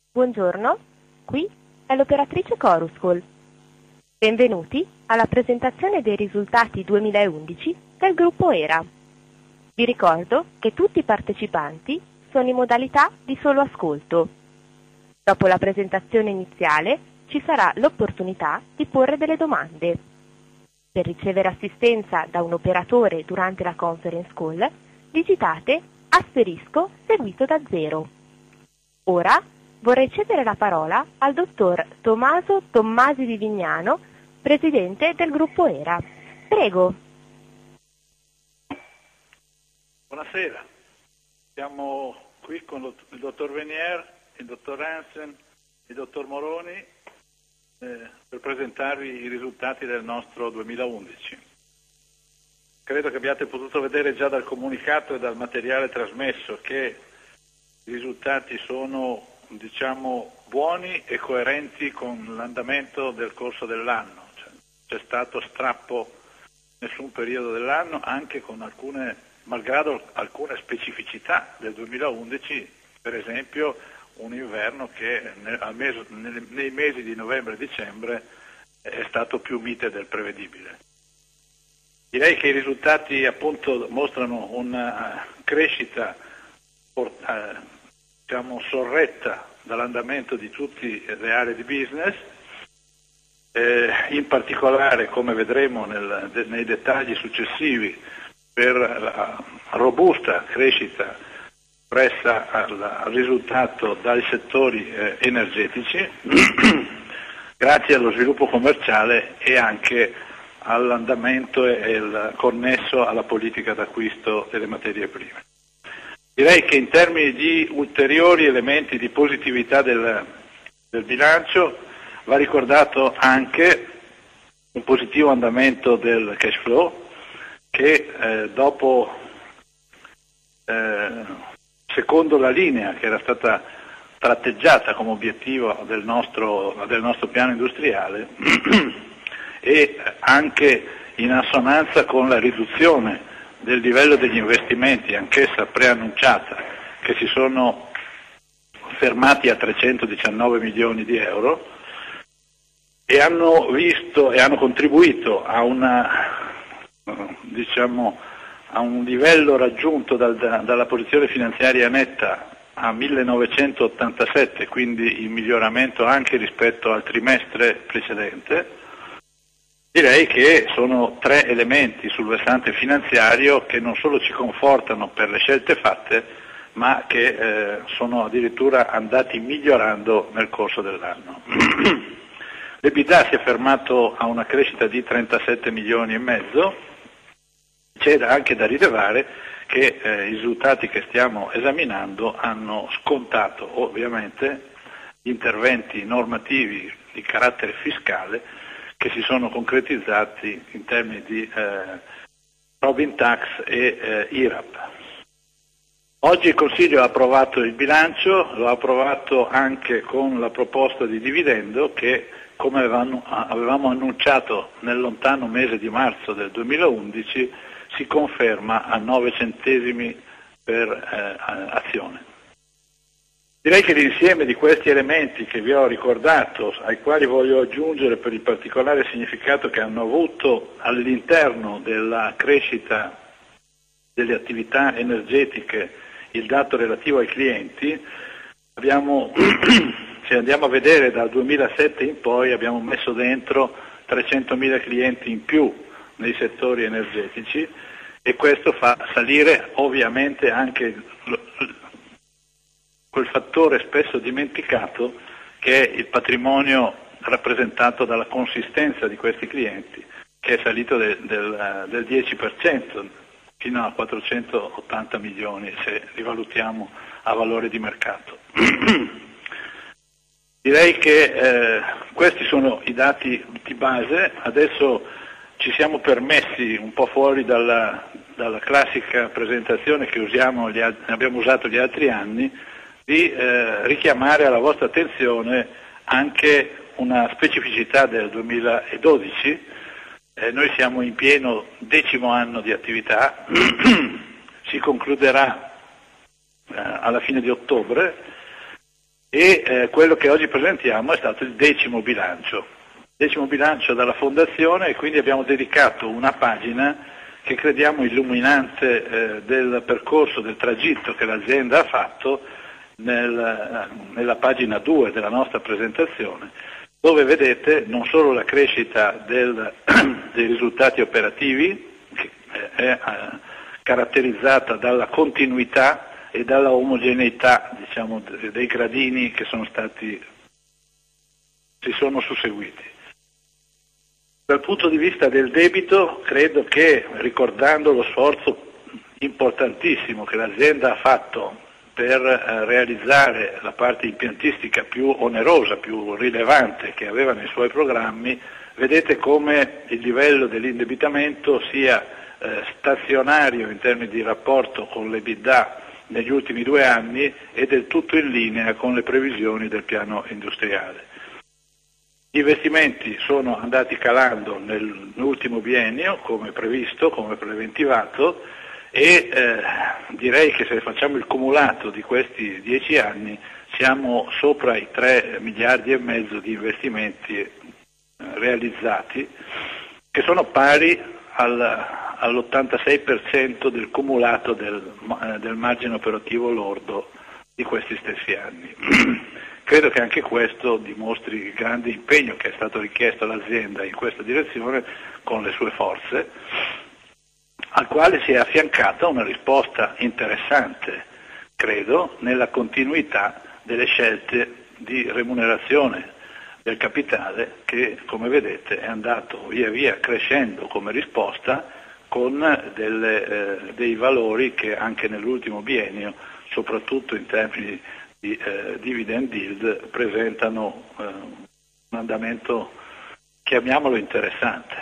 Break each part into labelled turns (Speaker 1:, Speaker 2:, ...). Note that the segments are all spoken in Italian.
Speaker 1: Buongiorno, qui è l'operatrice Chorus Call. Benvenuti alla presentazione dei risultati 2011 del gruppo ERA. Vi ricordo che tutti i partecipanti sono in modalità di solo ascolto. Dopo la presentazione iniziale ci sarà l'opportunità di porre delle domande. Per ricevere assistenza da un operatore durante la conference call, digitate asterisco seguito da 0. Ora vorrei cedere la parola al dottor Tommaso Tommasi di Vignano, presidente del gruppo ERA. Prego.
Speaker 2: Buonasera, siamo qui con il dottor Venier, il dottor Hansen, il dottor Moroni per presentarvi i risultati del nostro 2011. Credo che abbiate potuto vedere già dal comunicato e dal materiale trasmesso che i risultati sono, diciamo, buoni e coerenti con l'andamento del corso dell'anno. C'è stato strappo in nessun periodo dell'anno, anche con malgrado alcune specificità del 2011, per esempio un inverno che nei mesi di novembre e dicembre è stato più mite del prevedibile. Direi che i risultati appunto mostrano una crescita sorretta dall'andamento di tutte le aree di business, in particolare, come vedremo nei dettagli successivi, per la robusta crescita espressa al risultato dai settori energetici, grazie allo sviluppo commerciale e anche all'andamento e il connesso alla politica d'acquisto delle materie prime. Direi che in termini di ulteriori elementi di positività del bilancio va ricordato anche un positivo andamento del cash flow che dopo, secondo la linea che era stata tratteggiata come obiettivo del nostro piano industriale e anche in assonanza con la riduzione del livello degli investimenti, anch'essa preannunciata, che si sono fermati a 319 milioni di euro e hanno contribuito a un livello raggiunto dalla posizione finanziaria netta a 1987, quindi in miglioramento anche rispetto al trimestre precedente. Direi che sono tre elementi sul versante finanziario che non solo ci confortano per le scelte fatte, ma che sono addirittura andati migliorando nel corso dell'anno. L'EBITDA si è fermato a una crescita di 37 milioni e mezzo. C'è anche da rilevare che i risultati che stiamo esaminando hanno scontato ovviamente gli interventi normativi di carattere fiscale che si sono concretizzati in termini di Tobin Tax e IRAP. Oggi il Consiglio ha approvato il bilancio, lo ha approvato anche con la proposta di dividendo che, come avevamo annunciato nel lontano mese di marzo del 2011, si conferma a 9 centesimi per azione. Direi che l'insieme di questi elementi che vi ho ricordato, ai quali voglio aggiungere per il particolare significato che hanno avuto all'interno della crescita delle attività energetiche il dato relativo ai clienti, se andiamo a vedere dal 2007 in poi abbiamo messo dentro 300.000 clienti in più nei settori energetici e questo fa salire ovviamente anche quel fattore spesso dimenticato che è il patrimonio rappresentato dalla consistenza di questi clienti, che è salito del 10% fino a 480 milioni se rivalutiamo a valore di mercato. Direi che questi sono i dati di base. Adesso ci siamo permessi, un po' fuori dalla classica presentazione che abbiamo usato gli altri anni, di richiamare alla vostra attenzione anche una specificità del 2012. Noi siamo in pieno 10° anno di attività, si concluderà alla fine di ottobre e quello che oggi presentiamo è stato il 10° bilancio. 10° bilancio dalla Fondazione, e quindi abbiamo dedicato una pagina che crediamo illuminante del percorso, del tragitto che l'azienda ha fatto nella pagina 2 della nostra presentazione, dove vedete non solo la crescita dei risultati operativi, che è caratterizzata dalla continuità e dalla omogeneità, diciamo, dei gradini che si sono susseguiti. Dal punto di vista del debito, credo che, ricordando lo sforzo importantissimo che l'azienda ha fatto per realizzare la parte impiantistica più onerosa, più rilevante che aveva nei suoi programmi, vedete come il livello dell'indebitamento sia stazionario in termini di rapporto con l'EBITDA negli ultimi 2 anni e del tutto in linea con le previsioni del piano industriale. Gli investimenti sono andati calando nell'ultimo biennio, come previsto, come preventivato, e direi che se facciamo il cumulato di questi 10 anni siamo sopra i 3,5 miliardi di investimenti realizzati, che sono pari all'86% del cumulato del margine operativo lordo di questi stessi anni. Credo che anche questo dimostri il grande impegno che è stato richiesto all'azienda in questa direzione con le sue forze, al quale si è affiancata una risposta interessante, credo, nella continuità delle scelte di remunerazione del capitale che, come vedete, è andato via via crescendo come risposta con dei valori che anche nell'ultimo biennio, soprattutto in termini di dividend yield, presentano un andamento, chiamiamolo, interessante.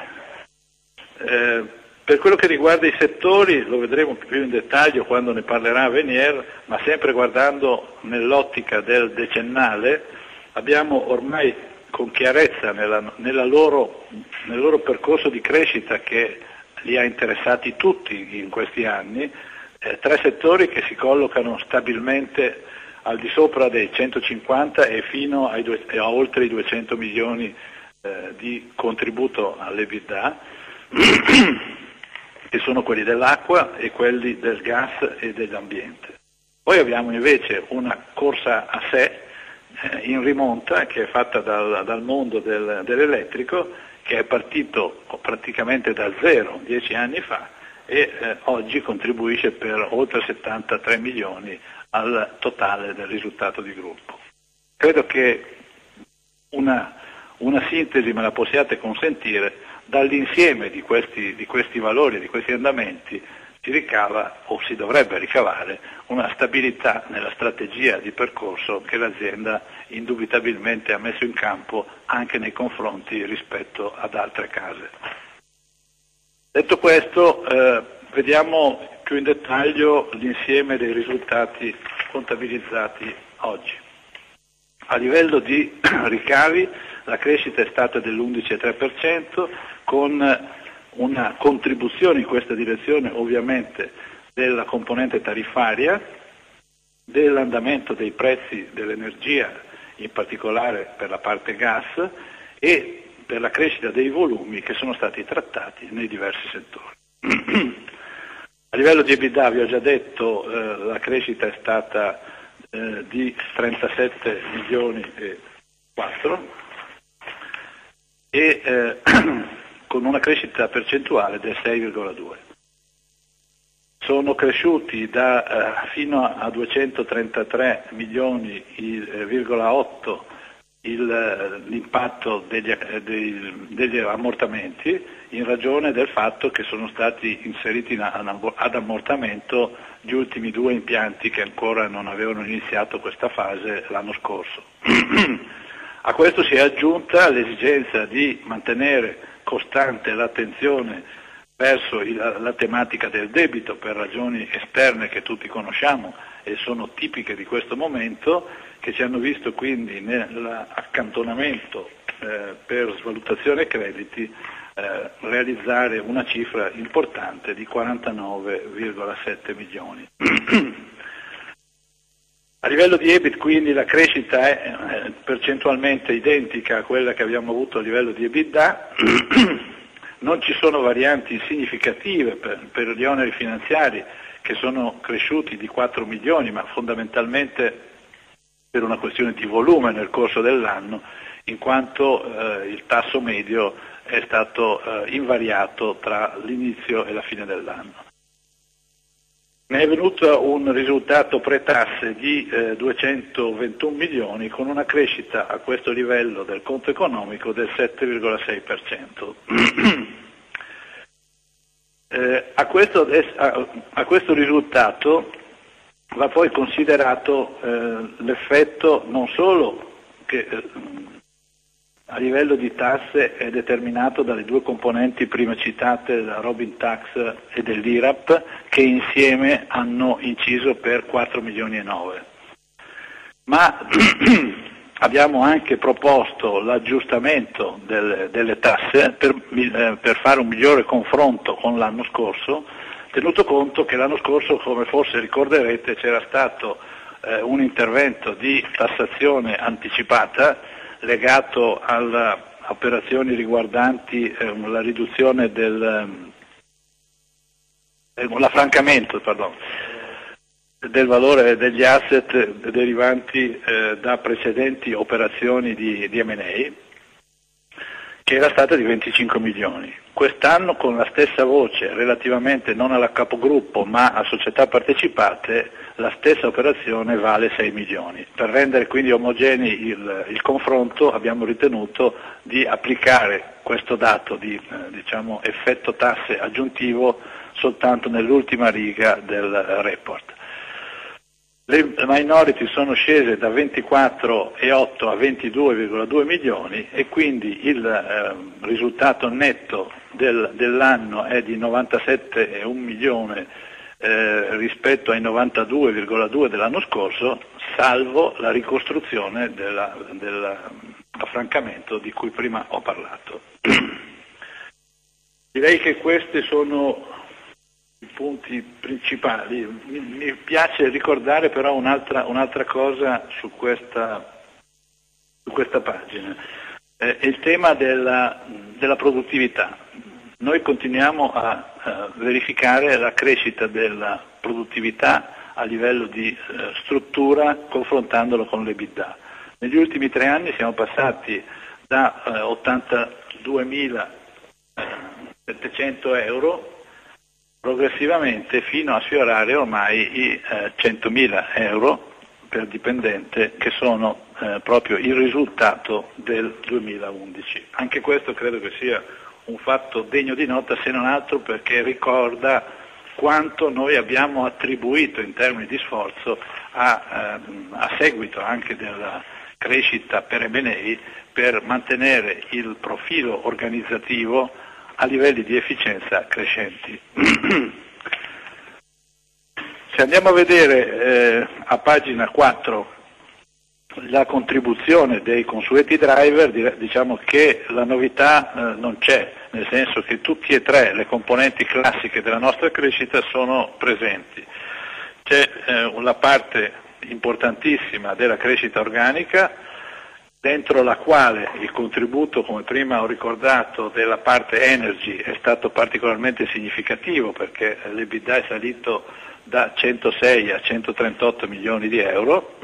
Speaker 2: Per quello che riguarda i settori, lo vedremo più in dettaglio quando ne parlerà Venier, ma sempre guardando nell'ottica del decennale, abbiamo ormai con chiarezza nel loro percorso di crescita che li ha interessati tutti in questi anni, 3 settori che si collocano stabilmente al di sopra dei 150 e fino a oltre i 200 milioni di contributo all'EBITDA, che sono quelli dell'acqua e quelli del gas e dell'ambiente. Poi abbiamo invece una corsa a sé in rimonta che è fatta dal mondo dell'elettrico, che è partito praticamente da zero 10 anni fa e oggi contribuisce per oltre 73 milioni al totale del risultato di gruppo. Credo che una sintesi me la possiate consentire: dall'insieme di questi valori, di questi andamenti, si ricava o si dovrebbe ricavare una stabilità nella strategia di percorso che l'azienda indubitabilmente ha messo in campo anche nei confronti rispetto ad altre case. Detto questo, vediamo più in dettaglio l'insieme dei risultati contabilizzati oggi. A livello di ricavi la crescita è stata dell'11,3%, con una contribuzione in questa direzione ovviamente della componente tariffaria, dell'andamento dei prezzi dell'energia, in particolare per la parte gas, e per la crescita dei volumi che sono stati trattati nei diversi settori. A livello di EBITDA, vi ho già detto, la crescita è stata di 37 milioni e 4 e con una crescita percentuale del 6,2. Sono cresciuti fino a 233 milioni,8 l'impatto degli ammortamenti, in ragione del fatto che sono stati inseriti ad ammortamento gli ultimi 2 impianti che ancora non avevano iniziato questa fase l'anno scorso. A questo si è aggiunta l'esigenza di mantenere costante l'attenzione verso la tematica del debito per ragioni esterne che tutti conosciamo e sono tipiche di questo momento, che ci hanno visto quindi nell'accantonamento per svalutazione crediti realizzare una cifra importante di 49,7 milioni. A livello di EBIT quindi la crescita è percentualmente identica a quella che abbiamo avuto a livello di EBITDA, non ci sono varianti significative per gli oneri finanziari che sono cresciuti di 4 milioni, ma fondamentalmente per una questione di volume nel corso dell'anno, in quanto il tasso medio è stato invariato tra l'inizio e la fine dell'anno. Ne è venuto un risultato pre-tasse di 221 milioni con una crescita a questo livello del conto economico del 7,6%. A questo risultato va poi considerato l'effetto non solo che a livello di tasse è determinato dalle due componenti prima citate, la Robin Tax e dell'IRAP, che insieme hanno inciso per 4 milioni e 9. Ma abbiamo anche proposto l'aggiustamento delle tasse per fare un migliore confronto con l'anno scorso, tenuto conto che l'anno scorso, come forse ricorderete, c'era stato un intervento di tassazione anticipata legato alle operazioni riguardanti la riduzione l'affrancamento del valore degli asset derivanti da precedenti operazioni di M&A, che era stata di 25 milioni. Quest'anno con la stessa voce, relativamente non alla capogruppo ma a società partecipate, la stessa operazione vale 6 milioni. Per rendere quindi omogenei il confronto abbiamo ritenuto di applicare questo dato di effetto tasse aggiuntivo soltanto nell'ultima riga del report. Le minority sono scese da 24,8 a 22,2 milioni e quindi il risultato netto dell'anno è di 97,1 milioni rispetto ai 92,2 dell'anno scorso, salvo la ricostruzione dell'affrancamento di cui prima ho parlato. Direi che questi sono i punti principali. Mi piace ricordare però un'altra cosa su questa pagina, il tema della produttività. Noi continuiamo a verificare la crescita della produttività a livello di struttura confrontandolo con l'EBITDA. Negli ultimi 3 anni siamo passati da 82.700 euro progressivamente fino a sfiorare ormai i 100.000 euro per dipendente, che sono proprio il risultato del 2011. Anche questo credo che sia un fatto degno di nota, se non altro perché ricorda quanto noi abbiamo attribuito in termini di sforzo a seguito anche della crescita per M&A per mantenere il profilo organizzativo a livelli di efficienza crescenti. Se andiamo a vedere a pagina 4 la contribuzione dei consueti driver, diciamo che la novità non c'è, nel senso che tutti e tre le componenti classiche della nostra crescita sono presenti. C'è una parte importantissima della crescita organica, dentro la quale il contributo, come prima ho ricordato, della parte energy è stato particolarmente significativo perché l'EBITDA è salito da 106 a 138 milioni di euro.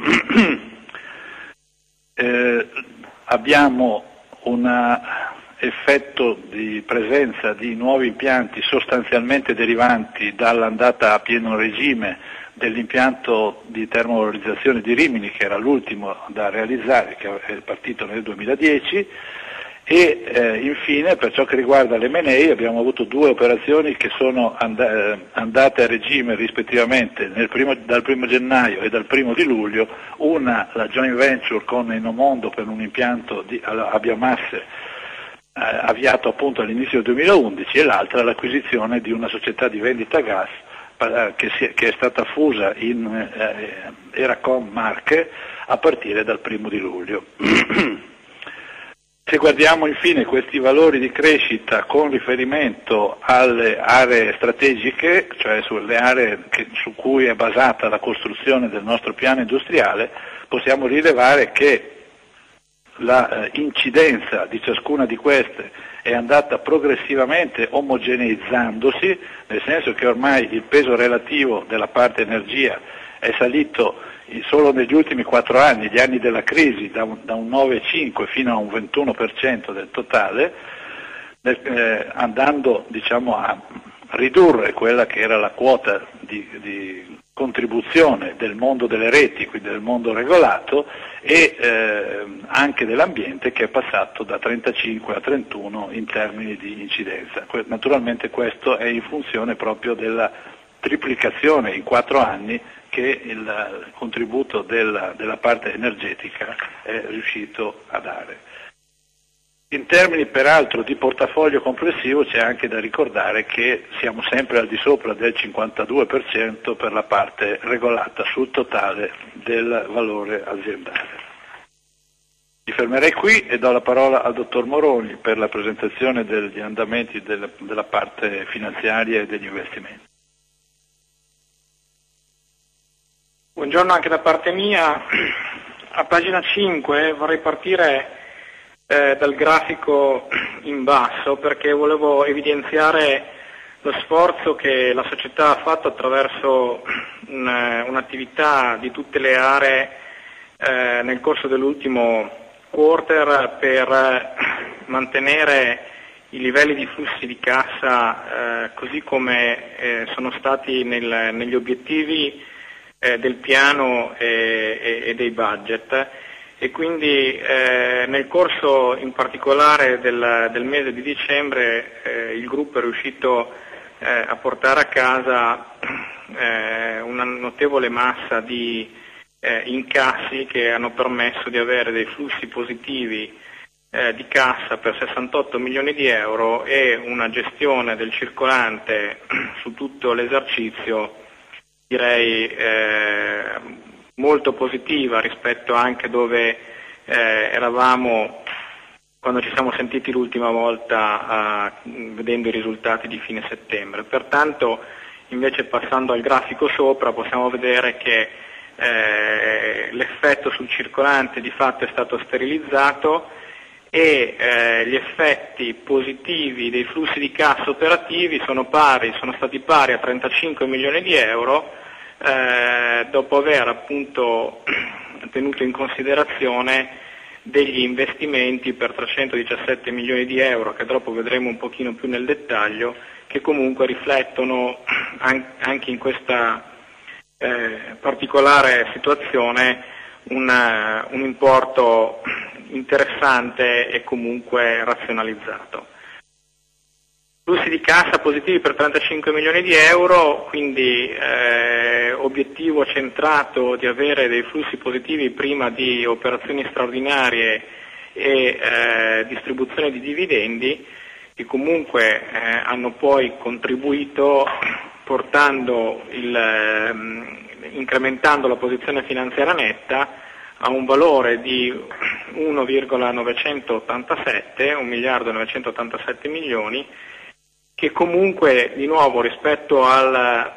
Speaker 2: Abbiamo un effetto di presenza di nuovi impianti sostanzialmente derivanti dall'andata a pieno regime dell'impianto di termovalorizzazione di Rimini, che era l'ultimo da realizzare, che è partito nel 2010, e infine per ciò che riguarda l'M&A abbiamo avuto 2 operazioni che sono andate a regime rispettivamente dal 1 gennaio e dal 1 di luglio, una la joint venture con Enomondo per un impianto a biomasse avviato appunto all'inizio del 2011 e l'altra l'acquisizione di una società di vendita gas che è stata fusa in Eracom Marche a partire dal 1 di luglio. Se Se guardiamo infine questi valori di crescita con riferimento alle aree strategiche, cioè sulle aree su cui è basata la costruzione del nostro piano industriale, possiamo rilevare che la incidenza di ciascuna di queste è andata progressivamente omogeneizzandosi, nel senso che ormai il peso relativo della parte energia è salito solo negli ultimi 4 anni, gli anni della crisi, da un 9,5 fino a un 21% del totale, andando a ridurre quella che era la quota di contribuzione del mondo delle reti, quindi del mondo regolato, e anche dell'ambiente, che è passato da 35 a 31 in termini di incidenza. Naturalmente questo è in funzione proprio della triplicazione in 4 anni che il contributo della parte energetica è riuscito a dare. In termini peraltro di portafoglio complessivo c'è anche da ricordare che siamo sempre al di sopra del 52% per la parte regolata sul totale del valore aziendale. Mi fermerei qui e do la parola al dottor Moroni per la presentazione degli andamenti della parte finanziaria e degli investimenti.
Speaker 3: Buongiorno anche da parte mia. A pagina 5 vorrei partire dal grafico in basso, perché volevo evidenziare lo sforzo che la società ha fatto attraverso un'attività di tutte le aree nel corso dell'ultimo quarter per mantenere i livelli di flussi di cassa così come sono stati negli obiettivi del piano e dei budget, e quindi nel corso in particolare del mese di dicembre il gruppo è riuscito a portare a casa una notevole massa di incassi che hanno permesso di avere dei flussi positivi di cassa per 68 milioni di euro e una gestione del circolante su tutto l'esercizio direi molto positiva rispetto anche dove eravamo quando ci siamo sentiti l'ultima volta vedendo i risultati di fine settembre. Pertanto, invece, passando al grafico sopra, possiamo vedere che l'effetto sul circolante di fatto è stato sterilizzato e gli effetti positivi dei flussi di cassa operativi sono stati pari a 35 milioni di euro, dopo aver appunto tenuto in considerazione degli investimenti per 317 milioni di euro, che dopo vedremo un pochino più nel dettaglio, che comunque riflettono anche in questa particolare situazione un importo interessante e comunque razionalizzato. Flussi di cassa positivi per 35 milioni di euro, quindi obiettivo centrato di avere dei flussi positivi prima di operazioni straordinarie e distribuzione di dividendi, che comunque hanno poi contribuito incrementando la posizione finanziaria netta a un valore di 1,987 milioni, che comunque di nuovo rispetto al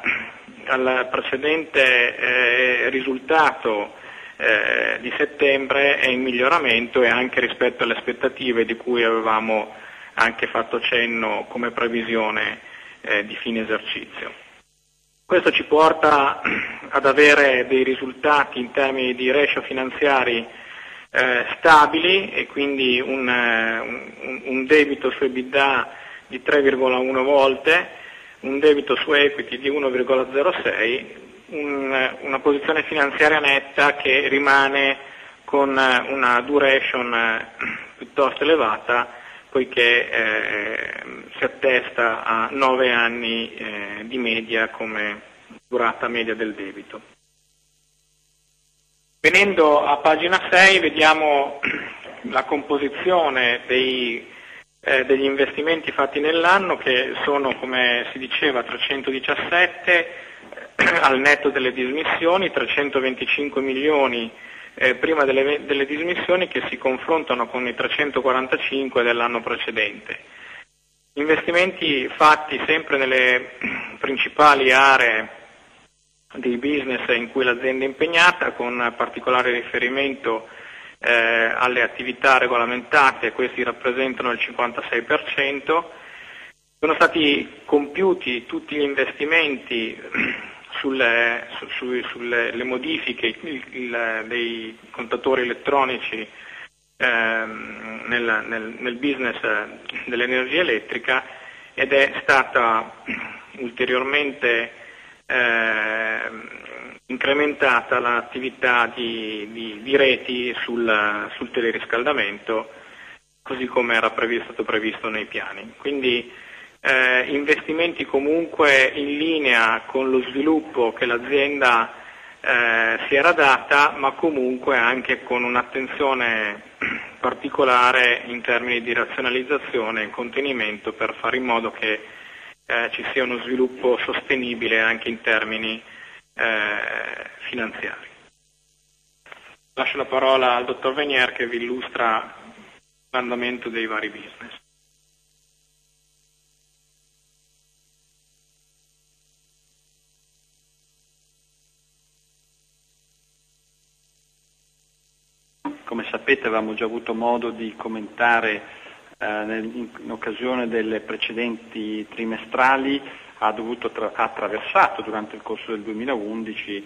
Speaker 3: precedente risultato di settembre è in miglioramento, e anche rispetto alle aspettative di cui avevamo anche fatto cenno come previsione di fine esercizio. Questo ci porta ad avere dei risultati in termini di ratio finanziari stabili, e quindi un debito su EBITDA di 3,1 volte, un debito su equity di 1,06, una posizione finanziaria netta che rimane con una duration piuttosto elevata, poiché si attesta a 9 anni di media come durata media del debito. Venendo a pagina 6 vediamo la composizione degli investimenti fatti nell'anno, che sono, come si diceva, 317 al netto delle dismissioni, 325 milioni prima delle dismissioni, che si confrontano con i 345 dell'anno precedente. Investimenti fatti sempre nelle principali aree di business in cui l'azienda è impegnata, con particolare riferimento alle attività regolamentate. Questi rappresentano il 56%. Sono stati compiuti tutti gli investimenti sulle le modifiche dei contatori elettronici nel business dell'energia elettrica, ed è stata ulteriormente incrementata l'attività di reti sul teleriscaldamento, così come era stato previsto nei piani. Quindi investimenti comunque in linea con lo sviluppo che l'azienda si era data, ma comunque anche con un'attenzione particolare in termini di razionalizzazione e contenimento, per fare in modo che ci sia uno sviluppo sostenibile anche in termini finanziari. Lascio la parola al dottor Venier, che vi illustra l'andamento dei vari business.
Speaker 4: Come sapete, avevamo già avuto modo di commentare in occasione delle precedenti trimestrali, ha attraversato durante il corso del 2011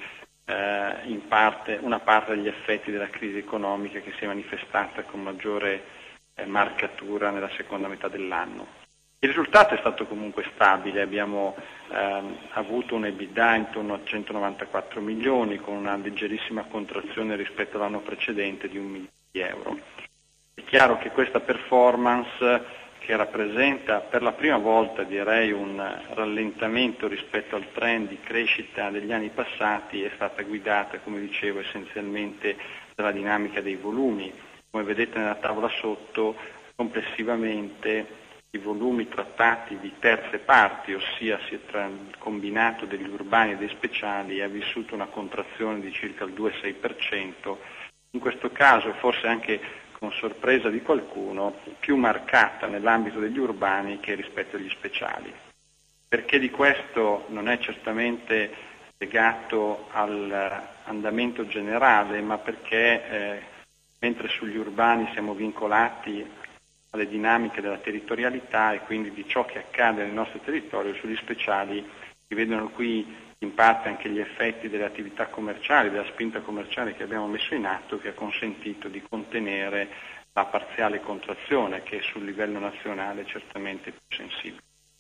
Speaker 4: una parte degli effetti della crisi economica, che si è manifestata con maggiore marcatura nella seconda metà dell'anno. Il risultato è stato comunque stabile, abbiamo avuto un EBITDA intorno a 194 milioni, con una leggerissima contrazione rispetto all'anno precedente di 1 milione di euro. È chiaro che questa performance, che rappresenta per la prima volta, direi, un rallentamento rispetto al trend di crescita degli anni passati, è stata guidata, come dicevo, essenzialmente dalla dinamica dei volumi. Come vedete nella tavola sotto, complessivamente i volumi trattati di terze parti, ossia si è combinato degli urbani e dei speciali, ha vissuto una contrazione di circa il 2,6%, in questo caso forse anche con sorpresa di qualcuno, più marcata nell'ambito degli urbani che rispetto agli speciali. Perché di questo non è certamente legato all'andamento generale, ma perché mentre sugli urbani siamo vincolati alle dinamiche della territorialità e quindi di ciò che accade nel nostro territorio, sugli speciali si vedono qui in parte anche gli effetti delle attività commerciali, della spinta commerciale che abbiamo messo in atto, che ha consentito di contenere la parziale contrazione, che sul livello nazionale è certamente più sensibile.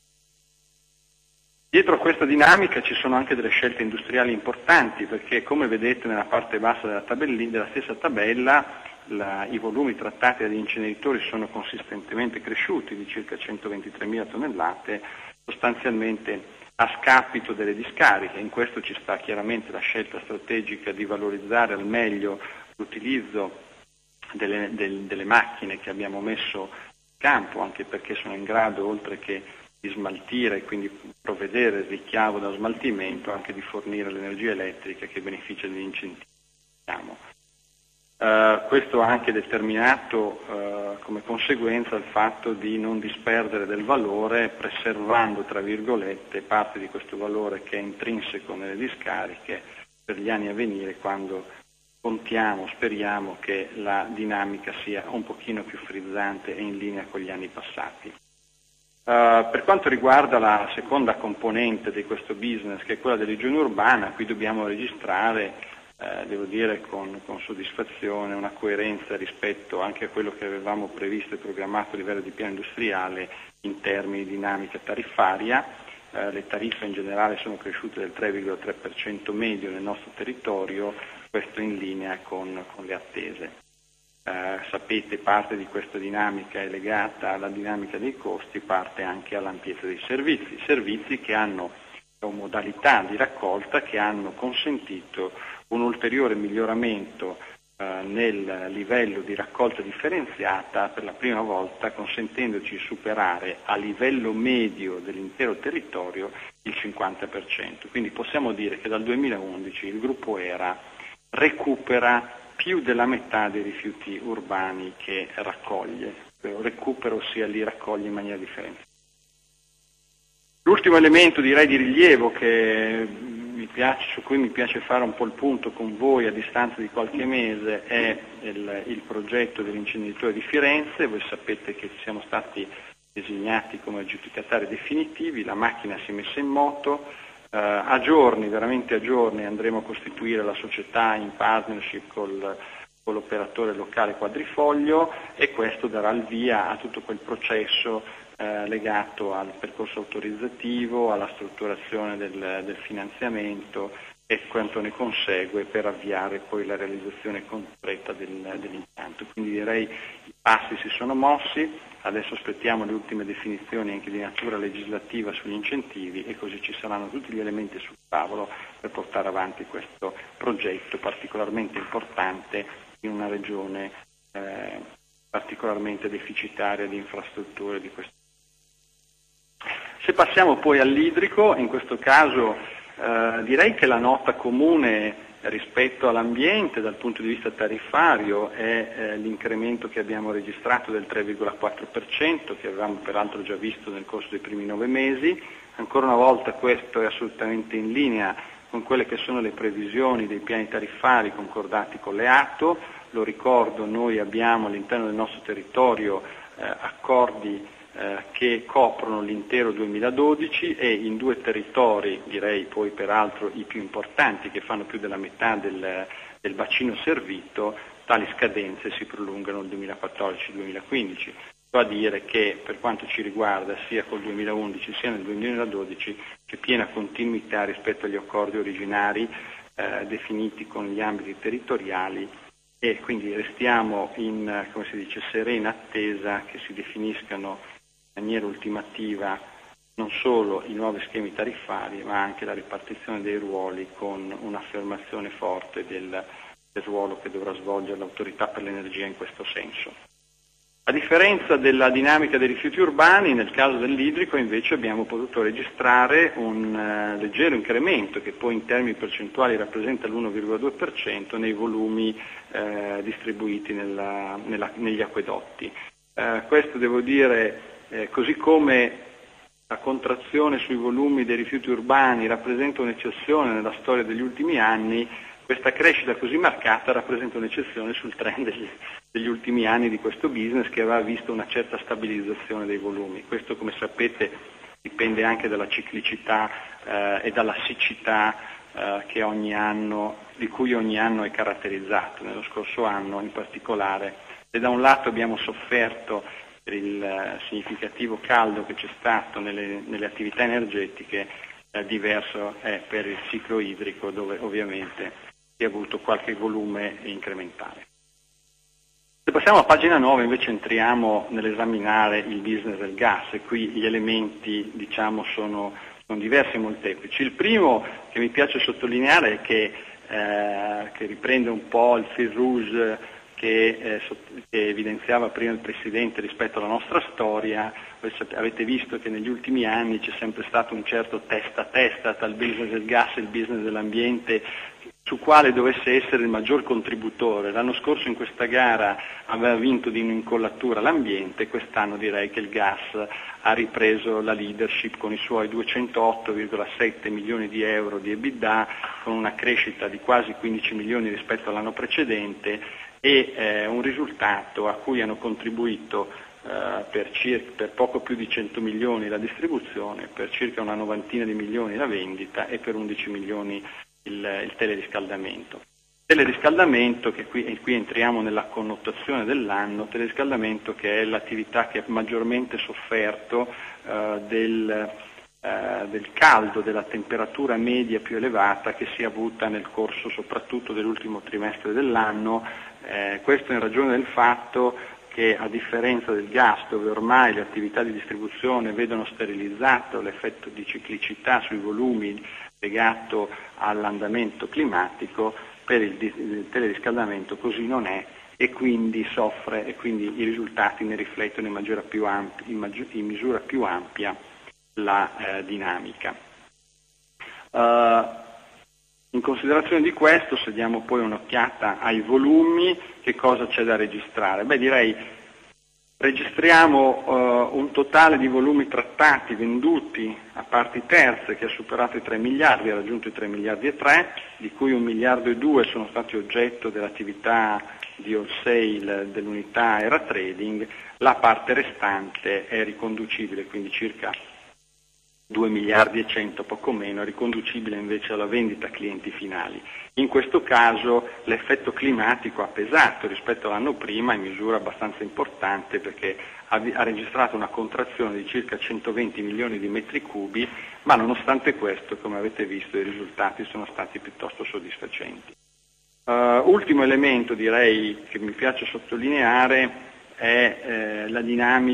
Speaker 4: Dietro a questa dinamica ci sono anche delle scelte industriali importanti, perché come vedete nella parte bassa della stessa tabella, i volumi trattati dagli inceneritori sono consistentemente cresciuti di circa 123.000 tonnellate, sostanzialmente a scapito delle discariche. In questo ci sta chiaramente la scelta strategica di valorizzare al meglio l'utilizzo delle macchine che abbiamo messo in campo, anche perché sono in grado, oltre che di smaltire e quindi provvedere il richiamo da smaltimento, anche di fornire l'energia elettrica che beneficia degli incentivi. Questo ha anche determinato come conseguenza il fatto di non disperdere del valore, preservando, tra virgolette, parte di questo valore che è intrinseco nelle discariche per gli anni a venire, quando speriamo che la dinamica sia un pochino più frizzante e in linea con gli anni passati. Per quanto riguarda la seconda componente di questo business, che è quella dell'igiene urbana, qui dobbiamo registrare, devo dire con soddisfazione, una coerenza rispetto anche a quello che avevamo previsto e programmato a livello di piano industriale in termini di dinamica tariffaria. Le tariffe in generale sono cresciute del 3,3% medio nel nostro territorio, questo in linea con le attese. Sapete, parte di questa dinamica è legata alla dinamica dei costi, parte anche all'ampiezza dei servizi che hanno modalità di raccolta che hanno consentito un ulteriore miglioramento nel livello di raccolta differenziata, per la prima volta consentendoci di superare a livello medio dell'intero territorio il 50%. Quindi possiamo dire che dal 2011 il gruppo ERA recupera più della metà dei rifiuti urbani che raccoglie, recupera, ossia li raccoglie in maniera differente. L'ultimo elemento, direi, di rilievo su cui mi piace fare un po' il punto con voi a distanza di qualche mese è il progetto dell'inceneritore di Firenze. Voi sapete che siamo stati designati come aggiudicatari definitivi, la macchina si è messa in moto, a giorni, veramente a giorni, andremo a costituire la società in partnership con l'operatore locale Quadrifoglio, e questo darà il via a tutto quel processo legato al percorso autorizzativo, alla strutturazione del finanziamento e quanto ne consegue per avviare poi la realizzazione concreta dell'impianto. Quindi direi i passi si sono mossi, adesso aspettiamo le ultime definizioni anche di natura legislativa sugli incentivi, e così ci saranno tutti gli elementi sul tavolo per portare avanti questo progetto particolarmente importante in una regione particolarmente deficitaria di infrastrutture di questo. Se passiamo poi all'idrico, in questo caso direi che la nota comune rispetto all'ambiente dal punto di vista tariffario è l'incremento che abbiamo registrato del 3,4%, che avevamo peraltro già visto nel corso dei primi 9 mesi. Ancora una volta questo è assolutamente in linea con quelle che sono le previsioni dei piani tariffari concordati con le ATO. Lo ricordo, noi abbiamo all'interno del nostro territorio accordi che coprono l'intero 2012, e in 2 territori, direi poi peraltro i più importanti, che fanno più della metà del bacino servito, tali scadenze si prolungano al 2014-2015. A dire che per quanto ci riguarda sia col 2011 sia nel 2012 c'è piena continuità rispetto agli accordi originari definiti con gli ambiti territoriali, e quindi restiamo in, come si dice, serena attesa che si definiscano in maniera ultimativa non solo i nuovi schemi tariffari, ma anche la ripartizione dei ruoli, con un'affermazione forte del ruolo che dovrà svolgere l'autorità per l'energia in questo senso. A differenza della dinamica dei rifiuti urbani, nel caso dell'idrico invece abbiamo potuto registrare un leggero incremento, che poi in termini percentuali rappresenta l'1,2% nei volumi distribuiti negli acquedotti. Questo devo dire, così come la contrazione sui volumi dei rifiuti urbani rappresenta un'eccezione nella storia degli ultimi anni, questa crescita così marcata rappresenta un'eccezione sul trend degli ultimi anni di questo business, che aveva visto una certa stabilizzazione dei volumi. Questo, come sapete, dipende anche dalla ciclicità e dalla siccità di cui ogni anno è caratterizzato. Nello scorso anno in particolare, se da un lato abbiamo sofferto per il significativo caldo che c'è stato nelle attività energetiche, diverso è per il ciclo idrico, dove ovviamente si è avuto qualche volume incrementale. Se passiamo a pagina 9 invece entriamo nell'esaminare il business del gas, e qui gli elementi sono diversi e molteplici. Il primo che mi piace sottolineare è che riprende un po' il fil rouge che evidenziava prima il Presidente rispetto alla nostra storia. Voi avete visto che negli ultimi anni c'è sempre stato un certo testa a testa tra il business del gas e il business dell'ambiente, su quale dovesse essere il maggior contributore. L'anno scorso in questa gara aveva vinto di un'incollatura l'ambiente, quest'anno direi che il gas ha ripreso la leadership con i suoi 208,7 milioni di euro di EBITDA, con una crescita di quasi 15 milioni rispetto all'anno precedente, e un risultato a cui hanno contribuito per poco più di 100 milioni la distribuzione, per circa una 90 di milioni la vendita e per 11 milioni il teleriscaldamento. Teleriscaldamento, che qui entriamo nella connotazione dell'anno, teleriscaldamento che è l'attività che ha maggiormente sofferto del caldo, della temperatura media più elevata che si è avuta nel corso soprattutto dell'ultimo trimestre dell'anno, questo in ragione del fatto che, a differenza del gas, dove ormai le attività di distribuzione vedono sterilizzato l'effetto di ciclicità sui volumi legato all'andamento climatico, per il teleriscaldamento così non è, e quindi soffre, e quindi i risultati ne riflettono in misura più ampia la dinamica. In considerazione di questo, se diamo poi un'occhiata ai volumi, che cosa c'è da registrare? Beh, direi registriamo un totale di volumi trattati, venduti a parti terze che ha superato i 3 miliardi, ha raggiunto i 3 miliardi e 3, di cui 1 miliardo e 2 sono stati oggetto dell'attività di wholesale dell'unità Era Trading, la parte restante è riconducibile, quindi circa 2 miliardi e 100, poco meno, è riconducibile invece alla vendita a clienti finali. In questo caso l'effetto climatico ha pesato rispetto all'anno prima in misura abbastanza importante, perché ha registrato una contrazione di circa 120 milioni di metri cubi, ma nonostante questo, come avete visto, i risultati sono stati piuttosto soddisfacenti. Ultimo elemento, direi, che mi piace sottolineare è la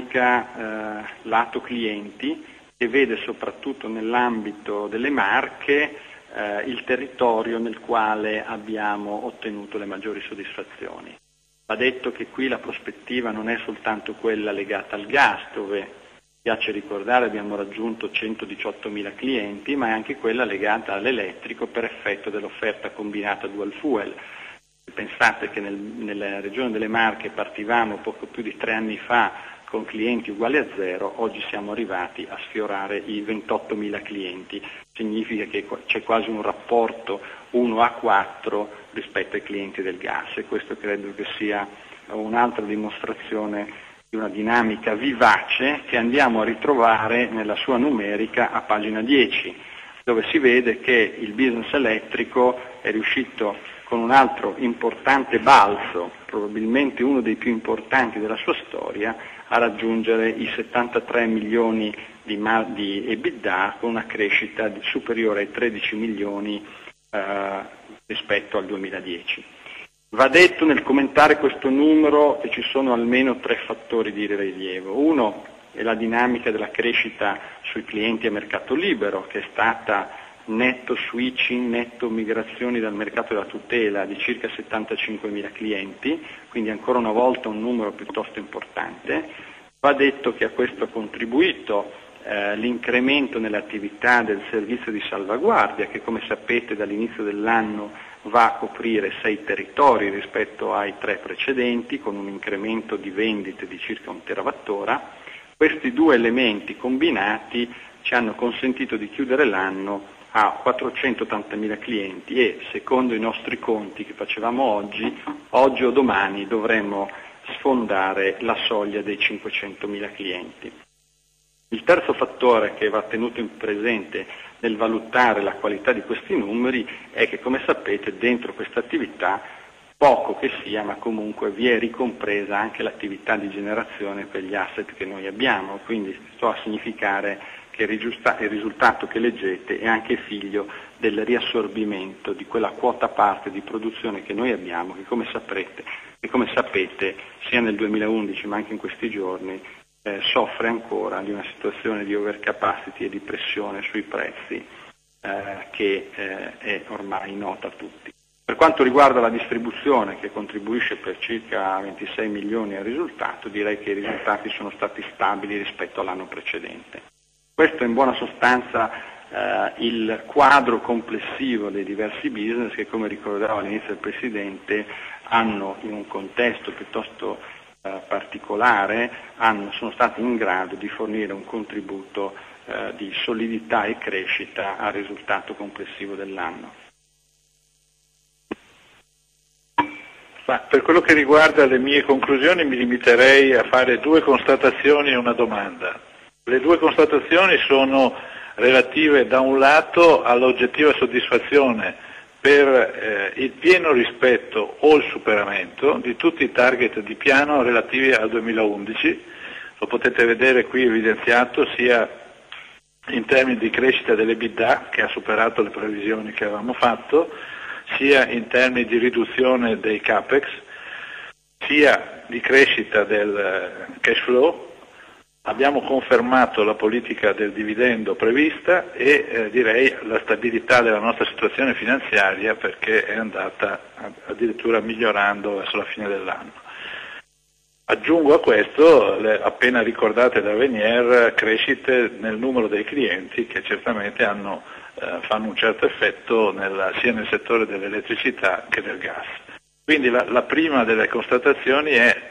Speaker 4: dinamica lato clienti, che vede soprattutto nell'ambito delle Marche il territorio nel quale abbiamo ottenuto le maggiori soddisfazioni. Va detto che qui la prospettiva non è soltanto quella legata al gas, dove, piace ricordare, abbiamo raggiunto 118.000 clienti, ma è anche quella legata all'elettrico per effetto dell'offerta combinata dual fuel. Pensate che nella regione delle Marche partivamo poco più di 3 anni fa con clienti uguali a 0, oggi siamo arrivati a sfiorare i 28.000 clienti. Significa che c'è quasi un rapporto 1 a 4 rispetto ai clienti del gas, e questo credo che sia un'altra dimostrazione di una dinamica vivace che andiamo a ritrovare nella sua numerica a pagina 10, dove si vede che il business elettrico è riuscito con un altro importante balzo, probabilmente uno dei più importanti della sua storia, a raggiungere i 73 milioni di EBITDA, con una crescita superiore ai 13 milioni rispetto al 2010. Va detto nel commentare questo numero che ci sono almeno 3 fattori di rilievo. Uno è la dinamica della crescita sui clienti a mercato libero, che è stata netto switching, netto migrazioni dal mercato della tutela di circa 75.000 clienti, quindi ancora una volta un numero piuttosto importante. Va detto che a questo ha contribuito l'incremento nelle attività del servizio di salvaguardia, che come sapete dall'inizio dell'anno va a coprire 6 territori rispetto ai 3 precedenti, con un incremento di vendite di circa 1 terawattora. Questi 2 elementi combinati ci hanno consentito di chiudere l'anno a 480.000 clienti e, secondo i nostri conti che facevamo oggi o domani dovremmo sfondare la soglia dei 500.000 clienti. Il terzo fattore che va tenuto in presente nel valutare la qualità di questi numeri è che, come sapete, dentro questa attività, poco che sia, ma comunque vi è ricompresa anche l'attività di generazione per gli asset che noi abbiamo, quindi sto a significare che il risultato che leggete è anche figlio del riassorbimento di quella quota parte di produzione che noi abbiamo, che come sapete sia nel 2011 ma anche in questi giorni soffre ancora di una situazione di overcapacity e di pressione sui prezzi che è ormai nota a tutti. Per quanto riguarda la distribuzione, che contribuisce per circa 26 milioni al risultato, direi che i risultati sono stati stabili rispetto all'anno precedente. Questo è in buona sostanza il quadro complessivo dei diversi business che, come ricordava all'inizio il Presidente, hanno in un contesto piuttosto particolare, sono stati in grado di fornire un contributo di solidità e crescita al risultato complessivo dell'anno.
Speaker 2: Per quello che riguarda le mie conclusioni mi limiterei a fare 2 constatazioni e una domanda. Le 2 constatazioni sono relative da un lato all'oggettiva soddisfazione per il pieno rispetto o il superamento di tutti i target di piano relativi al 2011, lo potete vedere qui evidenziato sia in termini di crescita dell'EBITDA, che ha superato le previsioni che avevamo fatto, sia in termini di riduzione dei CAPEX, sia di crescita del cash flow. Abbiamo confermato la politica del dividendo prevista e direi la stabilità della nostra situazione finanziaria, perché è andata addirittura migliorando verso la fine dell'anno. Aggiungo a questo le appena ricordate da Venier crescite nel numero dei clienti, che certamente hanno fanno un certo effetto sia nel settore dell'elettricità che del gas. Quindi la prima delle constatazioni è,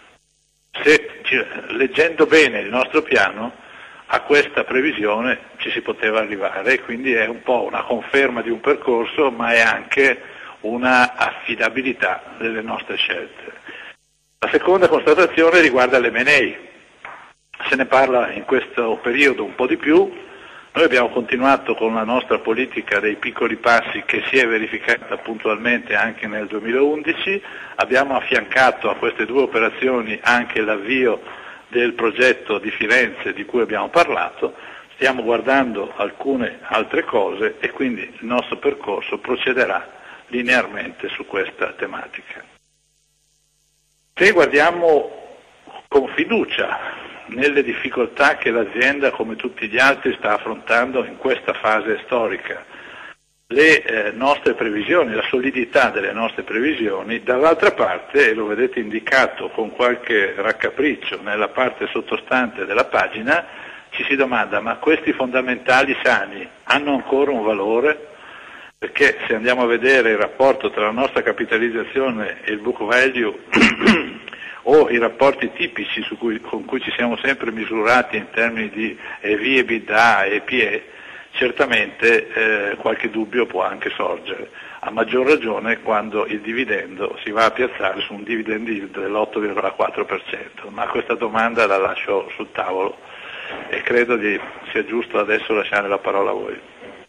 Speaker 2: leggendo bene il nostro piano, a questa previsione ci si poteva arrivare, quindi è un po' una conferma di un percorso, ma è anche una affidabilità delle nostre scelte. La seconda constatazione riguarda l'M&A. Se ne parla in questo periodo un po' di più. Noi abbiamo continuato con la nostra politica dei piccoli passi che si è verificata puntualmente anche nel 2011, abbiamo affiancato a queste due operazioni anche l'avvio del progetto di Firenze di cui abbiamo parlato, stiamo guardando alcune altre cose e quindi il nostro percorso procederà linearmente su questa tematica. Se guardiamo con fiducia nelle difficoltà che l'azienda, come tutti gli altri, sta affrontando in questa fase storica, le nostre previsioni, la solidità delle nostre previsioni, dall'altra parte, e lo vedete indicato con qualche raccapriccio nella parte sottostante della pagina, ci si domanda: ma questi fondamentali sani hanno ancora un valore? Perché se andiamo a vedere il rapporto tra la nostra capitalizzazione e il book value o i rapporti tipici con cui ci siamo sempre misurati in termini di EV, EBITDA e PE, certamente qualche dubbio può anche sorgere, a maggior ragione quando il dividendo si va a piazzare su un dividend yield dell'8,4%, ma questa domanda la lascio sul tavolo e credo sia giusto adesso lasciare la parola a voi.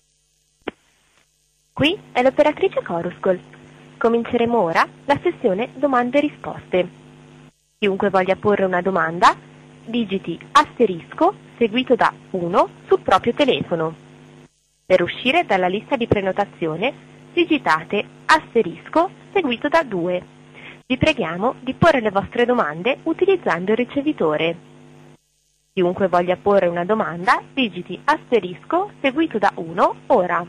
Speaker 1: Qui è l'operatrice Coruscol. Cominceremo ora la sessione domande e risposte. Chiunque voglia porre una domanda, digiti asterisco seguito da 1 sul proprio telefono. Per uscire dalla lista di prenotazione, digitate asterisco seguito da 2. Vi preghiamo di porre le vostre domande utilizzando il ricevitore. Chiunque voglia porre una domanda, digiti asterisco seguito da 1 ora.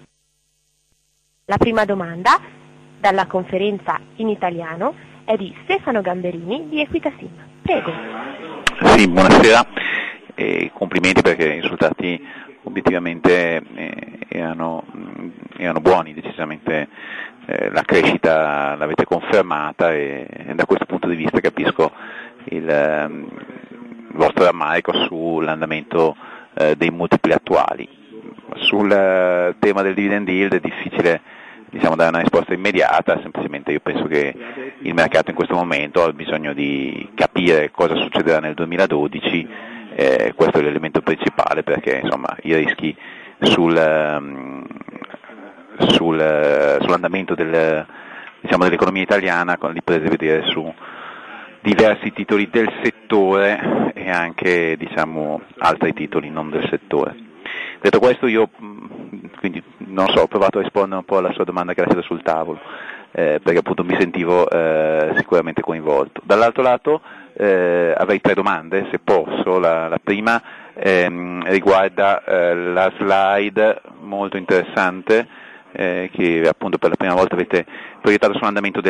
Speaker 1: La prima domanda, dalla conferenza in italiano, è di Stefano Gamberini di Equitasim. Prego.
Speaker 5: Sì, buonasera. Complimenti perché i risultati obiettivamente erano buoni, decisamente la crescita l'avete confermata e da questo punto di vista capisco il vostro rammarico sull'andamento dei multipli attuali. Sul tema del dividend yield è difficile dare una risposta immediata, semplicemente io penso che il mercato in questo momento ha bisogno di capire cosa succederà nel 2012, questo è l'elemento principale perché insomma i rischi sull'andamento dell'economia italiana li potete vedere su diversi titoli del settore e anche altri titoli non del settore. Detto questo io quindi non so, ho provato a rispondere un po' alla sua domanda che era stata sul tavolo, perché appunto mi sentivo sicuramente coinvolto. Dall'altro lato avrei 3 domande, se posso. La prima riguarda la slide molto interessante che appunto per la prima volta avete proiettato sull'andamento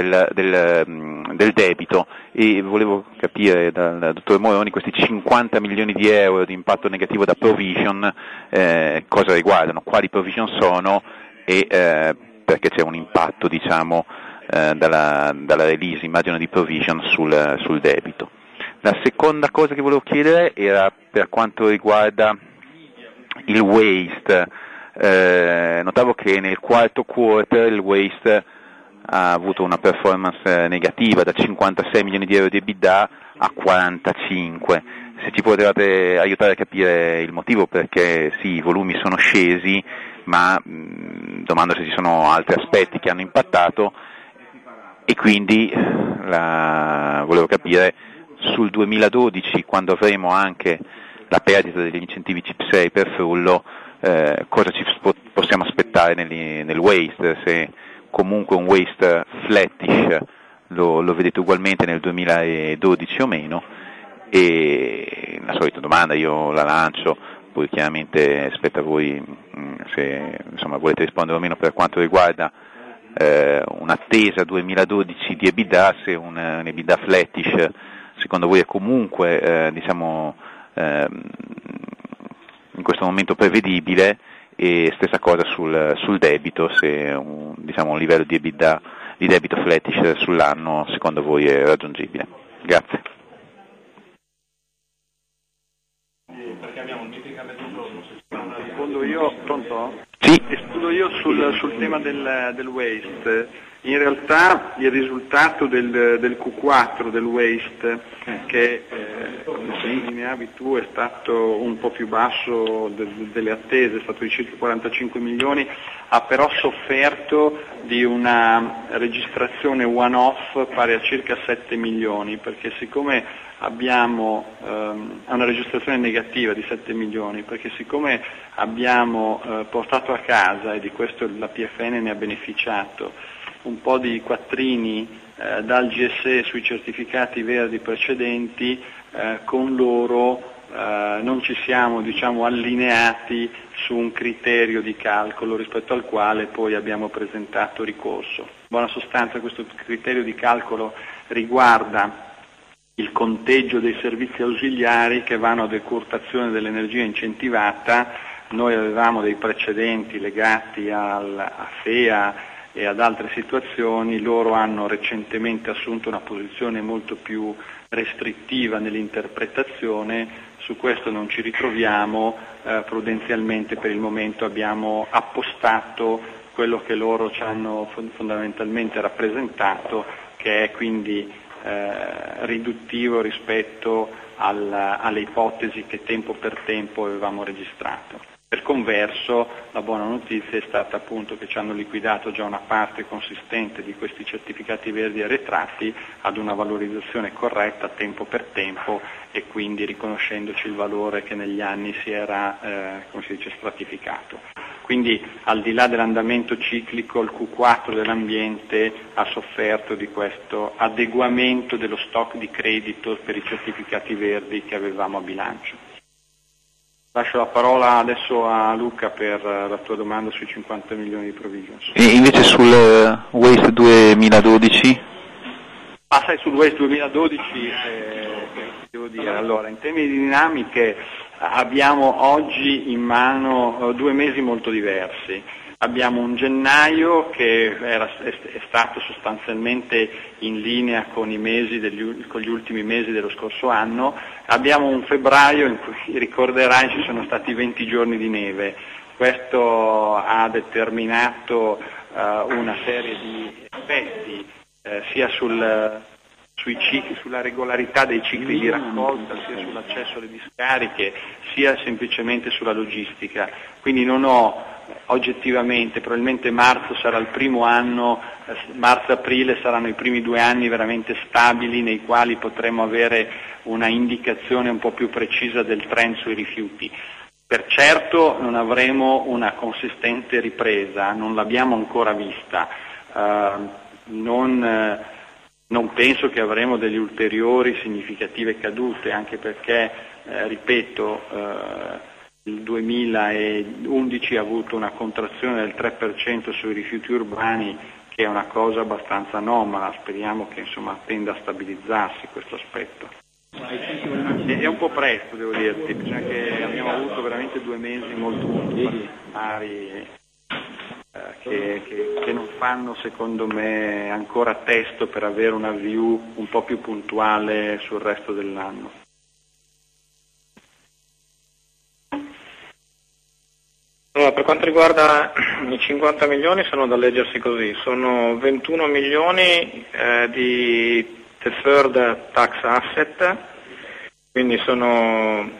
Speaker 5: del debito e volevo capire dal dottor Moroni questi 50 milioni di euro di impatto negativo da provision cosa riguardano, quali provision sono e perché c'è un impatto dalla release, immagino, di provision sul debito. La seconda cosa che volevo chiedere era per quanto riguarda il waste. Notavo che nel quarto quarter il waste ha avuto una performance negativa da 56 milioni di euro di EBITDA a 45. Se ci potevate aiutare a capire il motivo, perché sì, i volumi sono scesi, ma domando se ci sono altri aspetti che hanno impattato e quindi volevo capire sul 2012, quando avremo anche la perdita degli incentivi CIP6 per frullo, cosa ci possiamo aspettare nel waste, se comunque un waste flattish lo vedete ugualmente nel 2012 o meno. E la solita domanda io la lancio, poi chiaramente spetta a voi se volete rispondere o meno per quanto riguarda un'attesa 2012 di EBITDA, se un EBITDA flattish secondo voi è comunque in questo momento prevedibile e stessa cosa sul debito, se un livello di EBITDA, di debito flattish sull'anno secondo voi è raggiungibile. Grazie.
Speaker 4: Perché abbiamo un rispondo io, pronto?
Speaker 5: Sì.
Speaker 4: Rispondo io sul tema del waste. In realtà il risultato del Q4 del waste, che come sottolineavi tu è stato un po' più basso delle attese, è stato di circa 45 milioni, ha però sofferto di una registrazione one-off pari a circa 7 milioni, perché siccome abbiamo una registrazione negativa di 7 milioni, perché siccome abbiamo portato a casa, e di questo la PFN ne ha beneficiato, un po' di quattrini dal GSE sui certificati verdi precedenti, con loro non ci siamo allineati su un criterio di calcolo rispetto al quale poi abbiamo presentato ricorso. In buona sostanza questo criterio di calcolo riguarda il conteggio dei servizi ausiliari che vanno a decurtazione dell'energia incentivata. Noi avevamo dei precedenti legati a FEA e ad altre situazioni, loro hanno recentemente assunto una posizione molto più restrittiva nell'interpretazione, su questo non ci ritroviamo, prudenzialmente per il momento abbiamo appostato quello che loro ci hanno fondamentalmente rappresentato, che è quindi riduttivo rispetto alle ipotesi che tempo per tempo avevamo registrato. Per converso, la buona notizia è stata appunto che ci hanno liquidato già una parte consistente di questi certificati verdi arretrati ad una valorizzazione corretta tempo per tempo, e quindi riconoscendoci il valore che negli anni si era stratificato. Quindi al di là dell'andamento ciclico, il Q4 dell'ambiente ha sofferto di questo adeguamento dello stock di credito per i certificati verdi che avevamo a bilancio. Lascio la parola adesso a Luca per la tua domanda sui 50 milioni di provisions.
Speaker 5: E invece sul Waste 2012?
Speaker 4: Sul Waste 2012 devo dire, allora, in termini di dinamiche abbiamo oggi in mano 2 mesi molto diversi. Abbiamo un gennaio che è stato sostanzialmente in linea con gli ultimi mesi dello scorso anno, abbiamo un febbraio in cui, ricorderai, ci sono stati 20 giorni di neve. Questo ha determinato una serie di effetti sia sulla regolarità dei cicli di raccolta, sia sull'accesso alle discariche, sia semplicemente sulla logistica. Quindi non ho oggettivamente, probabilmente marzo sarà il primo anno, marzo-aprile saranno i primi 2 anni veramente stabili nei quali potremo avere una indicazione un po' più precisa del trend sui rifiuti. Per certo non avremo una consistente ripresa, non l'abbiamo ancora vista, non penso che avremo delle ulteriori significative cadute, anche perché, ripeto, il 2011 ha avuto una contrazione del 3% sui rifiuti urbani, che è una cosa abbastanza anomala, speriamo che tenda a stabilizzarsi questo aspetto. È un po' presto, devo dirti, bisogna che abbiamo avuto veramente 2 mesi molto particolari che non fanno secondo me ancora testo per avere una view un po' più puntuale sul resto dell'anno.
Speaker 3: Allora, per quanto riguarda i 50 milioni sono da leggersi così, sono 21 milioni di deferred tax asset, quindi sono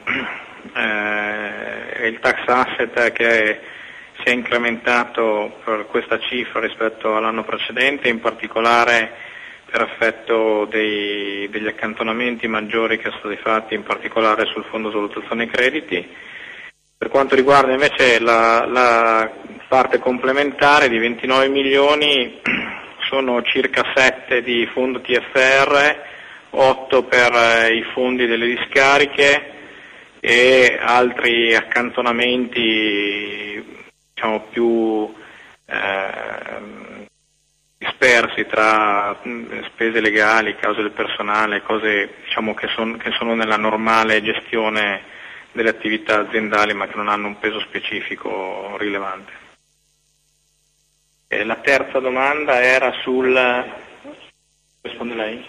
Speaker 3: il tax asset che si è incrementato per questa cifra rispetto all'anno precedente, in particolare per effetto degli accantonamenti maggiori che sono stati fatti, in particolare sul Fondo Svalutazione Crediti. Per quanto riguarda invece la parte complementare di 29 milioni, sono circa 7 di fondo TFR, 8 per i fondi delle discariche e altri accantonamenti più dispersi tra spese legali, cause del personale, cose che sono nella normale gestione delle attività aziendali ma che non hanno un peso specifico rilevante. La terza domanda era risponde lei?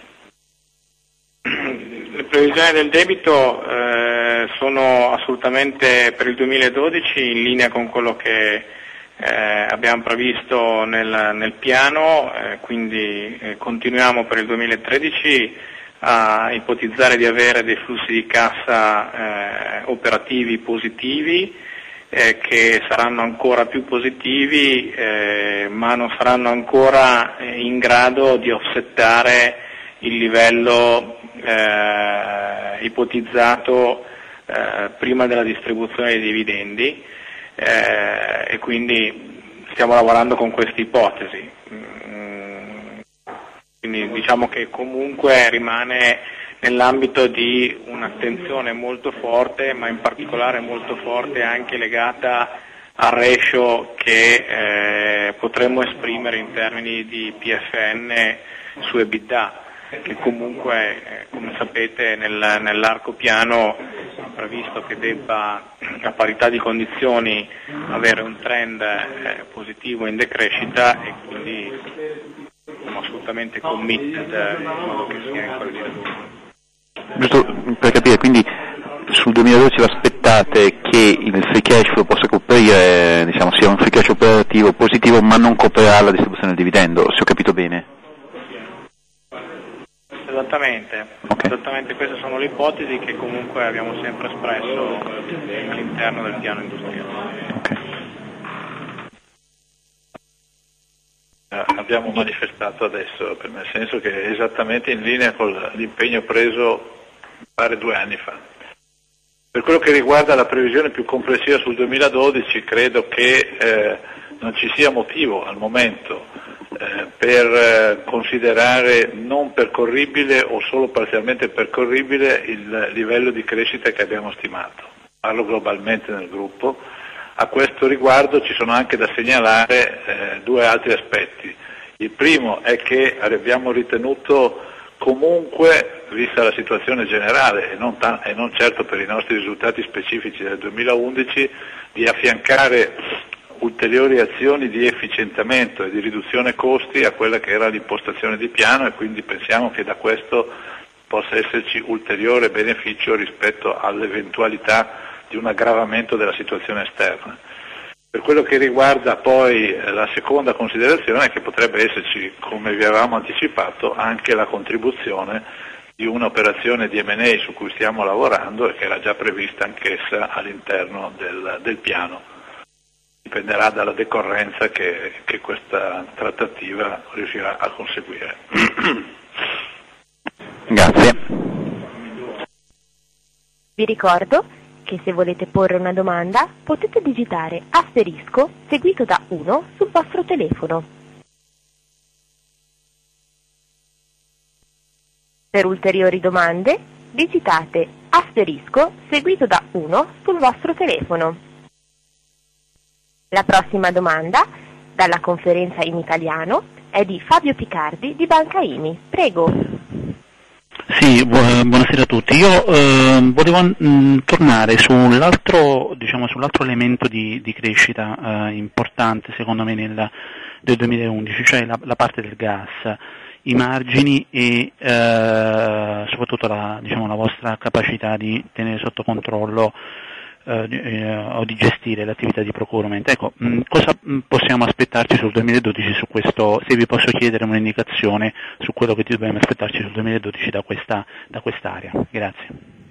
Speaker 3: Le previsioni del debito sono assolutamente per il 2012 in linea con quello che abbiamo previsto nel piano, quindi continuiamo per il 2013 a ipotizzare di avere dei flussi di cassa operativi positivi, che saranno ancora più positivi, ma non saranno ancora in grado di offsettare il livello ipotizzato prima della distribuzione dei dividendi, e quindi stiamo lavorando con questa ipotesi. Quindi diciamo che comunque rimane nell'ambito di un'attenzione molto forte, ma in particolare molto forte anche legata al ratio che potremmo esprimere in termini di PFN su EBITDA, che comunque, come sapete, nell'arco piano è previsto che debba, a parità di condizioni, avere un trend positivo in decrescita, e quindi siamo assolutamente committed in modo che sia in quella direzione.
Speaker 5: Giusto per capire, quindi sul 2012 vi aspettate che il free cash flow possa coprire, diciamo, sia un free cash operativo positivo, ma non coprirà la distribuzione del dividendo, se ho capito bene?
Speaker 3: Esattamente, okay. Esattamente, queste sono le ipotesi che comunque abbiamo sempre espresso all'interno del piano industriale.
Speaker 5: Okay.
Speaker 2: Abbiamo manifestato adesso, nel senso che è esattamente in linea con l'impegno preso pare 2 anni fa. Per quello che riguarda la previsione più complessiva sul 2012, credo che non ci sia motivo al momento per considerare non percorribile o solo parzialmente percorribile il livello di crescita che abbiamo stimato. Parlo globalmente nel gruppo. A questo riguardo ci sono anche da segnalare 2 altri aspetti. Il primo è che abbiamo ritenuto comunque, vista la situazione generale e non certo per i nostri risultati specifici del 2011, di affiancare ulteriori azioni di efficientamento e di riduzione costi a quella che era l'impostazione di piano, e quindi pensiamo che da questo possa esserci ulteriore beneficio rispetto all'eventualità di un aggravamento della situazione esterna. Per quello che riguarda poi la seconda considerazione è che potrebbe esserci, come vi avevamo anticipato, anche la contribuzione di un'operazione di M&A su cui stiamo lavorando e che era già prevista anch'essa all'interno del piano. Dipenderà dalla decorrenza che questa trattativa riuscirà a conseguire.
Speaker 5: Grazie.
Speaker 1: Vi ricordo che se volete porre una domanda potete digitare asterisco seguito da 1 sul vostro telefono. Per ulteriori domande digitate asterisco seguito da 1 sul vostro telefono. La prossima domanda, dalla conferenza in italiano, è di Fabio Picardi di Banca IMI. Prego.
Speaker 6: Sì, buonasera a tutti. Io volevo tornare sull'altro elemento di crescita importante secondo me del 2011, cioè la parte del gas, i margini e soprattutto la vostra capacità di tenere sotto controllo o di gestire l'attività di procurement. Ecco, cosa possiamo aspettarci sul 2012 su questo, se vi posso chiedere un'indicazione su quello che dobbiamo aspettarci sul 2012 da quest'area. Grazie.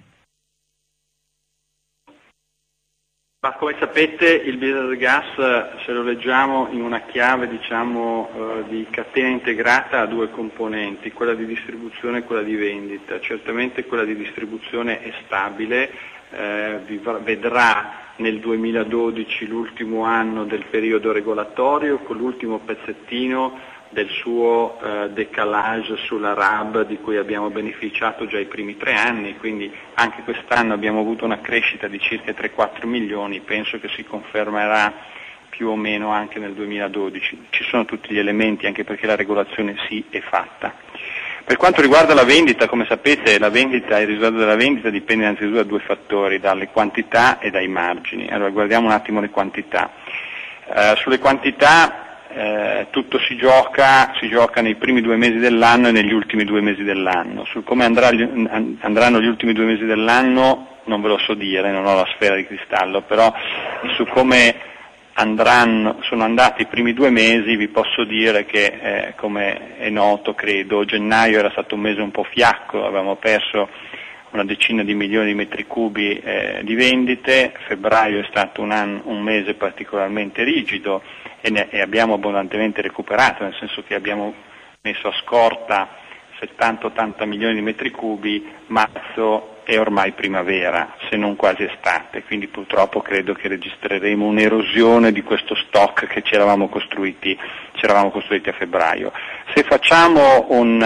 Speaker 4: Ma come sapete il business del gas, se lo leggiamo in una chiave di catena integrata, ha 2 componenti, quella di distribuzione e quella di vendita. Certamente quella di distribuzione è stabile, vedrà nel 2012 l'ultimo anno del periodo regolatorio con l'ultimo pezzettino del suo decalage sulla RAB di cui abbiamo beneficiato già i primi 3 anni, quindi anche quest'anno abbiamo avuto una crescita di circa 3-4 milioni, penso che si confermerà più o meno anche nel 2012. Ci sono tutti gli elementi, anche perché la regolazione sì è fatta. Per quanto riguarda la vendita, come sapete, il risultato della vendita dipende innanzitutto da due fattori, dalle quantità e dai margini. Allora guardiamo un attimo le quantità. Sulle quantità tutto si gioca nei primi 2 mesi dell'anno e negli ultimi 2 mesi dell'anno. Su come andranno gli ultimi 2 mesi dell'anno non ve lo so dire, non ho la sfera di cristallo, però su come sono andati i primi 2 mesi vi posso dire che, come è noto credo, gennaio era stato un mese un po' fiacco, avevamo perso una decina di milioni di metri cubi di vendite, febbraio è stato un mese particolarmente rigido e abbiamo abbondantemente recuperato, nel senso che abbiamo messo a scorta 70-80 milioni di metri cubi, marzo è ormai primavera, se non quasi estate, quindi purtroppo credo che registreremo un'erosione di questo stock che ci eravamo costruiti a febbraio. Se facciamo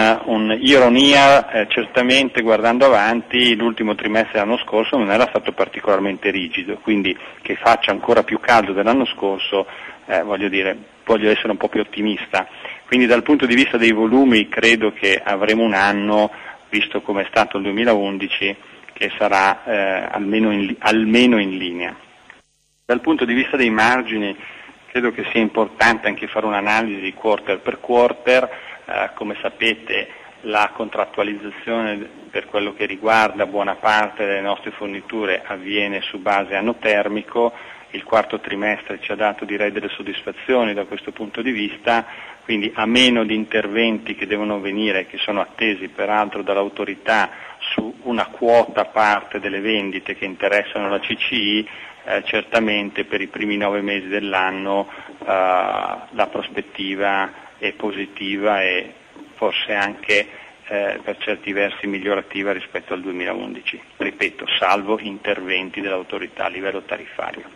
Speaker 4: un'ironia, certamente guardando avanti l'ultimo trimestre dell'anno scorso non era stato particolarmente rigido, quindi che faccia ancora più caldo dell'anno scorso, voglio essere un po' più ottimista. Quindi dal punto di vista dei volumi credo che avremo un anno, visto come è stato il 2011, che sarà almeno in linea. Dal punto di vista dei margini credo che sia importante anche fare un'analisi quarter per quarter. Come sapete la contrattualizzazione per quello che riguarda buona parte delle nostre forniture avviene su base anno termico. Il quarto trimestre ci ha dato direi delle soddisfazioni da questo punto di vista, quindi a meno di interventi che devono venire, che sono attesi peraltro dall'autorità su una quota parte delle vendite che interessano la CCI, certamente per i primi 9 mesi dell'anno la prospettiva è positiva e forse anche per certi versi migliorativa rispetto al 2011, ripeto, salvo interventi dell'autorità a livello tariffario.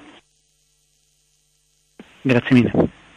Speaker 6: Grazie mille.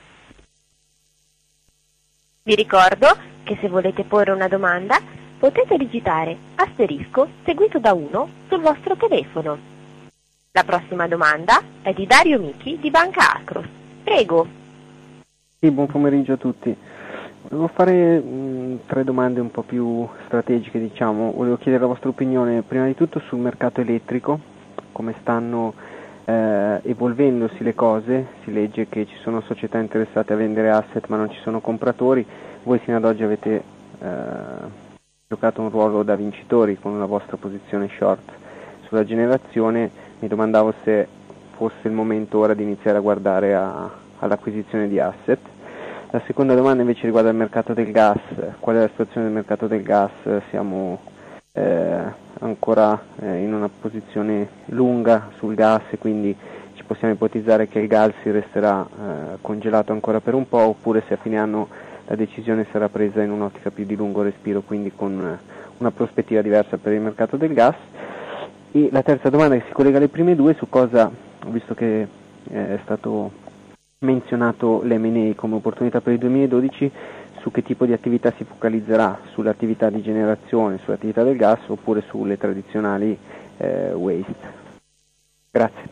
Speaker 1: Vi ricordo che se volete porre una domanda potete digitare asterisco seguito da 1 sul vostro telefono. La prossima domanda è di Dario Michi di Banca Acros. Prego.
Speaker 7: Sì, buon pomeriggio a tutti. Volevo fare 3 domande un po' più strategiche, diciamo. Volevo chiedere la vostra opinione prima di tutto sul mercato elettrico, come stanno evolvendosi le cose. Si legge che ci sono società interessate a vendere asset ma non ci sono compratori. Voi fino ad oggi avete giocato un ruolo da vincitori con la vostra posizione short sulla generazione. Mi domandavo se fosse il momento ora di iniziare a guardare all'acquisizione di asset. La seconda domanda invece riguarda il mercato del gas. Qual è la situazione del mercato del gas? Siamo ancora in una posizione lunga sul gas e quindi ci possiamo ipotizzare che il gas si resterà congelato ancora per un po', oppure se a fine anno la decisione sarà presa in un'ottica più di lungo respiro, quindi con una prospettiva diversa per il mercato del gas. E la terza domanda, che si collega alle prime due, su cosa, visto che è stato menzionato l'M&A come opportunità per il 2012, su che tipo di attività si focalizzerà? Sull'attività di generazione, sull'attività del gas oppure sulle tradizionali waste? Grazie.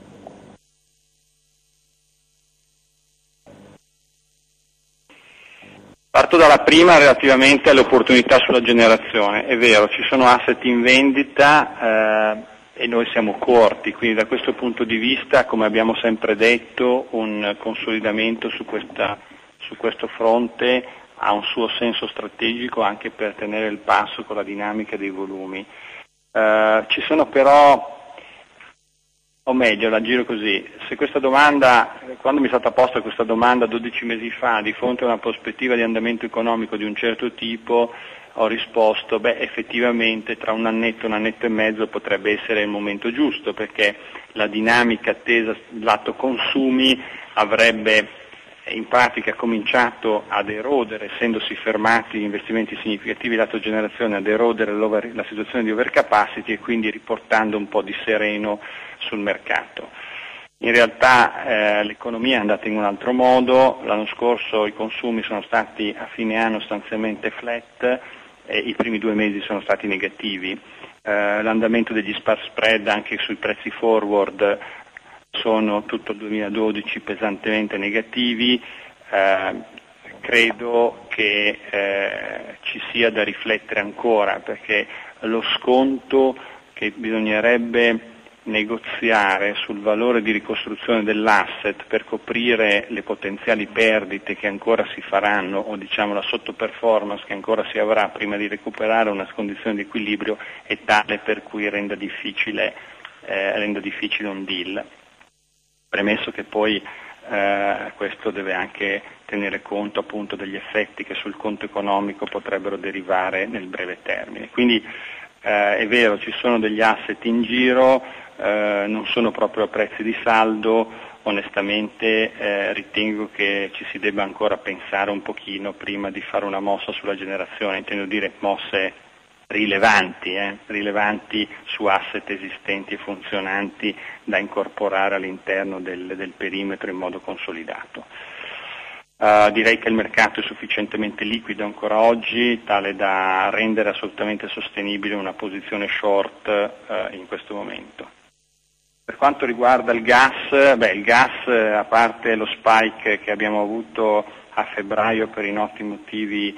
Speaker 4: Parto dalla prima relativamente alle opportunità sulla generazione. È vero, ci sono asset in vendita e noi siamo corti, quindi da questo punto di vista, come abbiamo sempre detto, un consolidamento su questo fronte ha un suo senso strategico anche per tenere il passo con la dinamica dei volumi. Ci sono però, o meglio, la giro così, se questa domanda, quando mi è stata posta questa domanda 12 mesi fa, di fronte a una prospettiva di andamento economico di un certo tipo, ho risposto, effettivamente tra un annetto e mezzo potrebbe essere il momento giusto, perché la dinamica attesa lato consumi avrebbe in pratica cominciato ad erodere, essendosi fermati investimenti significativi lato generazione, ad erodere la situazione di overcapacity e quindi riportando un po' di sereno sul mercato. In realtà l'economia è andata in un altro modo, l'anno scorso i consumi sono stati a fine anno sostanzialmente flat, i primi 2 mesi sono stati negativi, l'andamento degli spread anche sui prezzi forward sono tutto il 2012 pesantemente negativi, credo che ci sia da riflettere ancora, perché lo sconto che bisognerebbe negoziare sul valore di ricostruzione dell'asset per coprire le potenziali perdite che ancora si faranno, o diciamo la sottoperformance che ancora si avrà prima di recuperare una condizione di equilibrio, è tale per cui renda difficile un deal. Premesso che poi questo deve anche tenere conto appunto degli effetti che sul conto economico potrebbero derivare nel breve termine. Quindi è vero, ci sono degli asset in giro, non sono proprio a prezzi di saldo, onestamente ritengo che ci si debba ancora pensare un pochino prima di fare una mossa sulla generazione, intendo dire mosse rilevanti su asset esistenti e funzionanti da incorporare all'interno del perimetro in modo consolidato. Direi che il mercato è sufficientemente liquido ancora oggi, tale da rendere assolutamente sostenibile una posizione short in questo momento. Per quanto riguarda il gas, il gas, a parte lo spike che abbiamo avuto a febbraio per i noti motivi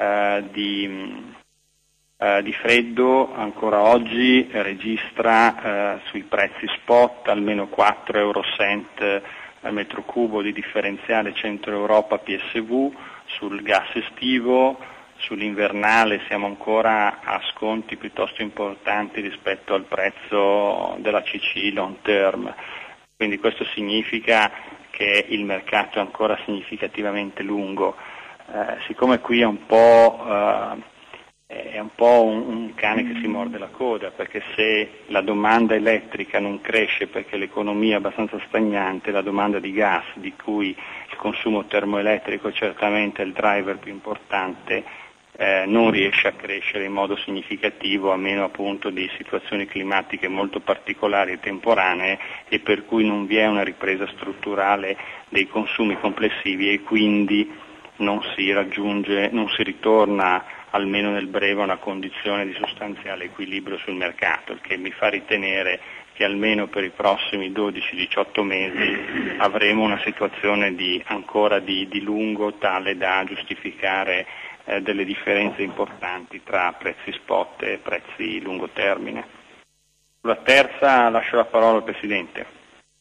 Speaker 4: di freddo, ancora oggi registra sui prezzi spot almeno 4 eurocent al metro cubo di differenziale Centro Europa PSV. Sul gas estivo, sull'invernale siamo ancora a sconti piuttosto importanti rispetto al prezzo della CC long term, quindi questo significa che il mercato è ancora significativamente lungo. Siccome qui è un po' un cane che si morde la coda, perché se la domanda elettrica non cresce perché l'economia è abbastanza stagnante, la domanda di gas, di cui il consumo termoelettrico certamente è il driver più importante, non riesce a crescere in modo significativo, a meno appunto di situazioni climatiche molto particolari e temporanee, e per cui non vi è una ripresa strutturale dei consumi complessivi e quindi non si ritorna almeno nel breve a una condizione di sostanziale equilibrio sul mercato, il che mi fa ritenere che almeno per i prossimi 12-18 mesi avremo una situazione ancora di lungo tale da giustificare delle differenze importanti tra prezzi spot e prezzi lungo termine. Sulla terza lascio la parola al Presidente.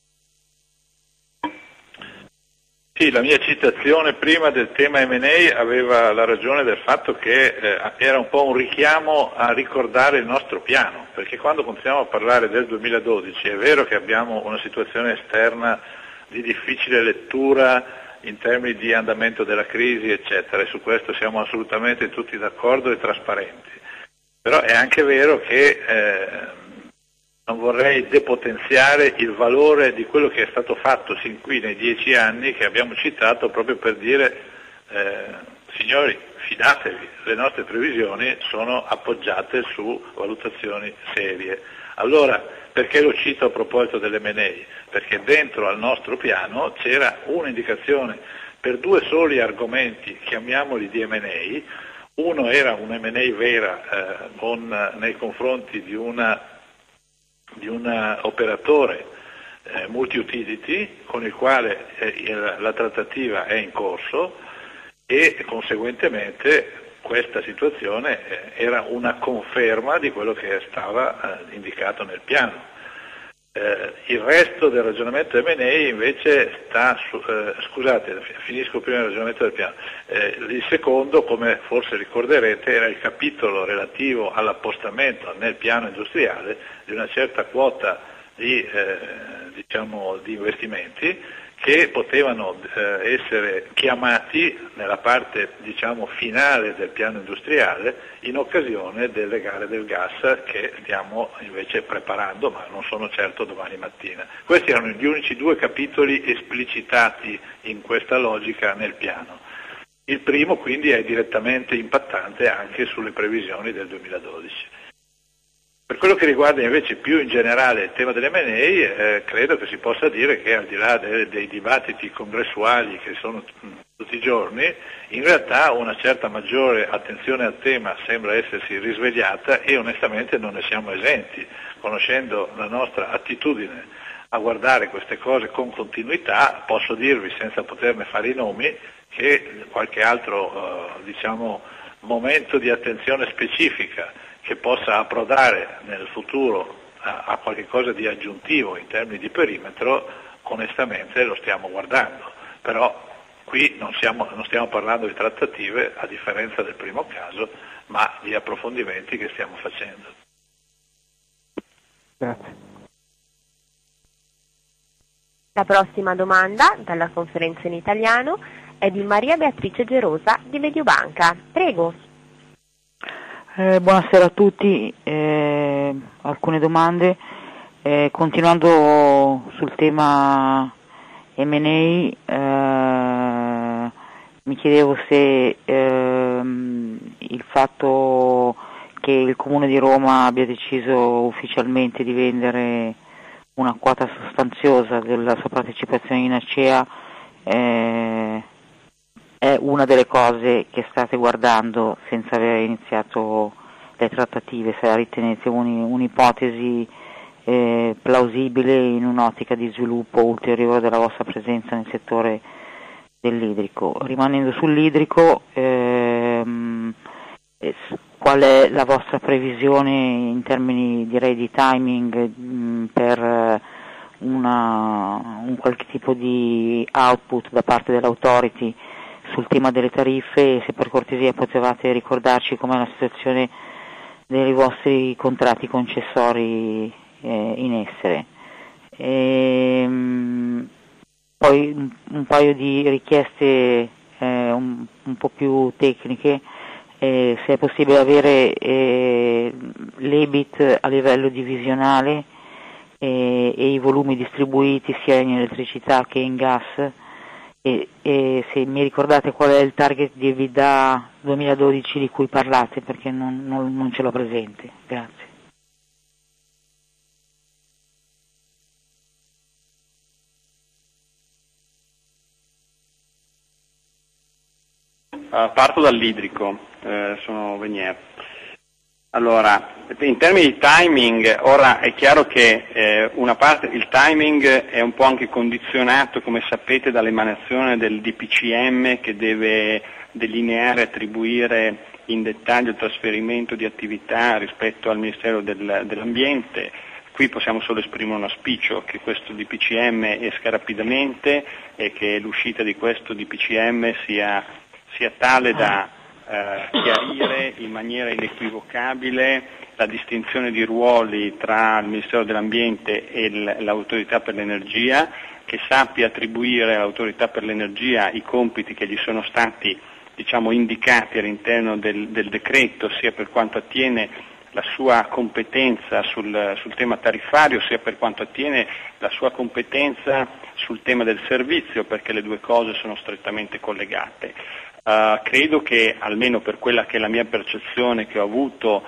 Speaker 2: Sì, la mia citazione prima del tema M&A aveva la ragione del fatto che era un po' un richiamo a ricordare il nostro piano, perché quando continuiamo a parlare del 2012 è vero che abbiamo una situazione esterna di difficile lettura in termini di andamento della crisi, eccetera, e su questo siamo assolutamente tutti d'accordo e trasparenti. Però è anche vero che non vorrei depotenziare il valore di quello che è stato fatto sin qui nei 10 anni che abbiamo citato, proprio per dire signori, fidatevi, le nostre previsioni sono appoggiate su valutazioni serie. Allora, perché lo cito a proposito dell'M&A? Perché dentro al nostro piano c'era un'indicazione per due soli argomenti, chiamiamoli di M&A. Uno era un M&A vera nei confronti di un operatore multi-utility con il quale la trattativa è in corso e conseguentemente questa situazione era una conferma di quello che stava indicato nel piano. Il resto del ragionamento M&A invece finisco prima il ragionamento del piano. Il secondo, come forse ricorderete, era il capitolo relativo all'appostamento nel piano industriale di una certa quota di investimenti che potevano essere chiamati nella parte finale del piano industriale in occasione delle gare del gas che stiamo invece preparando, ma non sono certo domani mattina. Questi erano gli unici due capitoli esplicitati in questa logica nel piano. Il primo quindi è direttamente impattante anche sulle previsioni del 2012. Per quello che riguarda invece più in generale il tema dell'M&A, credo che si possa dire che al di là dei dibattiti congressuali che sono tutti i giorni, in realtà una certa maggiore attenzione al tema sembra essersi risvegliata e onestamente non ne siamo esenti, conoscendo la nostra attitudine a guardare queste cose con continuità. Posso dirvi, senza poterne fare i nomi, che qualche altro momento di attenzione specifica che possa approdare nel futuro a qualche cosa di aggiuntivo in termini di perimetro, onestamente lo stiamo guardando, però qui non stiamo parlando di trattative, a differenza del primo caso, ma di approfondimenti che stiamo facendo.
Speaker 7: Grazie.
Speaker 1: La prossima domanda, dalla conferenza in italiano, è di Maria Beatrice Gerosa di Mediobanca. Prego.
Speaker 8: Buonasera a tutti. Alcune domande. Continuando sul tema M&A, mi chiedevo se il fatto che il Comune di Roma abbia deciso ufficialmente di vendere una quota sostanziosa della sua partecipazione in Acea è una delle cose che state guardando senza aver iniziato le trattative, se la ritenete un'ipotesi plausibile in un'ottica di sviluppo ulteriore della vostra presenza nel settore dell'idrico. Rimanendo sull'idrico, qual è la vostra previsione in termini, direi, di timing per un qualche tipo di output da parte dell'autority sul tema delle tariffe, e se per cortesia potevate ricordarci com'è la situazione dei vostri contratti concessori in essere. Poi un paio di richieste un po' più tecniche, se è possibile avere l'EBIT a livello divisionale e i volumi distribuiti sia in elettricità che in gas, e se mi ricordate qual è il target di EBITDA 2012 di cui parlate, perché non ce l'ho presente. Grazie.
Speaker 4: Parto dall'idrico, sono Venier. Allora, in termini di timing, ora è chiaro che una parte, il timing è un po' anche condizionato, come sapete, dall'emanazione del DPCM che deve delineare e attribuire in dettaglio il trasferimento di attività rispetto al Ministero dell'Ambiente. Qui possiamo solo esprimere un auspicio che questo DPCM esca rapidamente e che l'uscita di questo DPCM sia tale da chiarire in maniera inequivocabile la distinzione di ruoli tra il Ministero dell'Ambiente e l'Autorità per l'Energia, che sappia attribuire all'Autorità per l'Energia i compiti che gli sono stati, indicati all'interno del decreto, sia per quanto attiene la sua competenza sul tema tariffario, sia per quanto attiene la sua competenza sul tema del servizio, perché le due cose sono strettamente collegate. Credo che, almeno per quella che è la mia percezione che ho avuto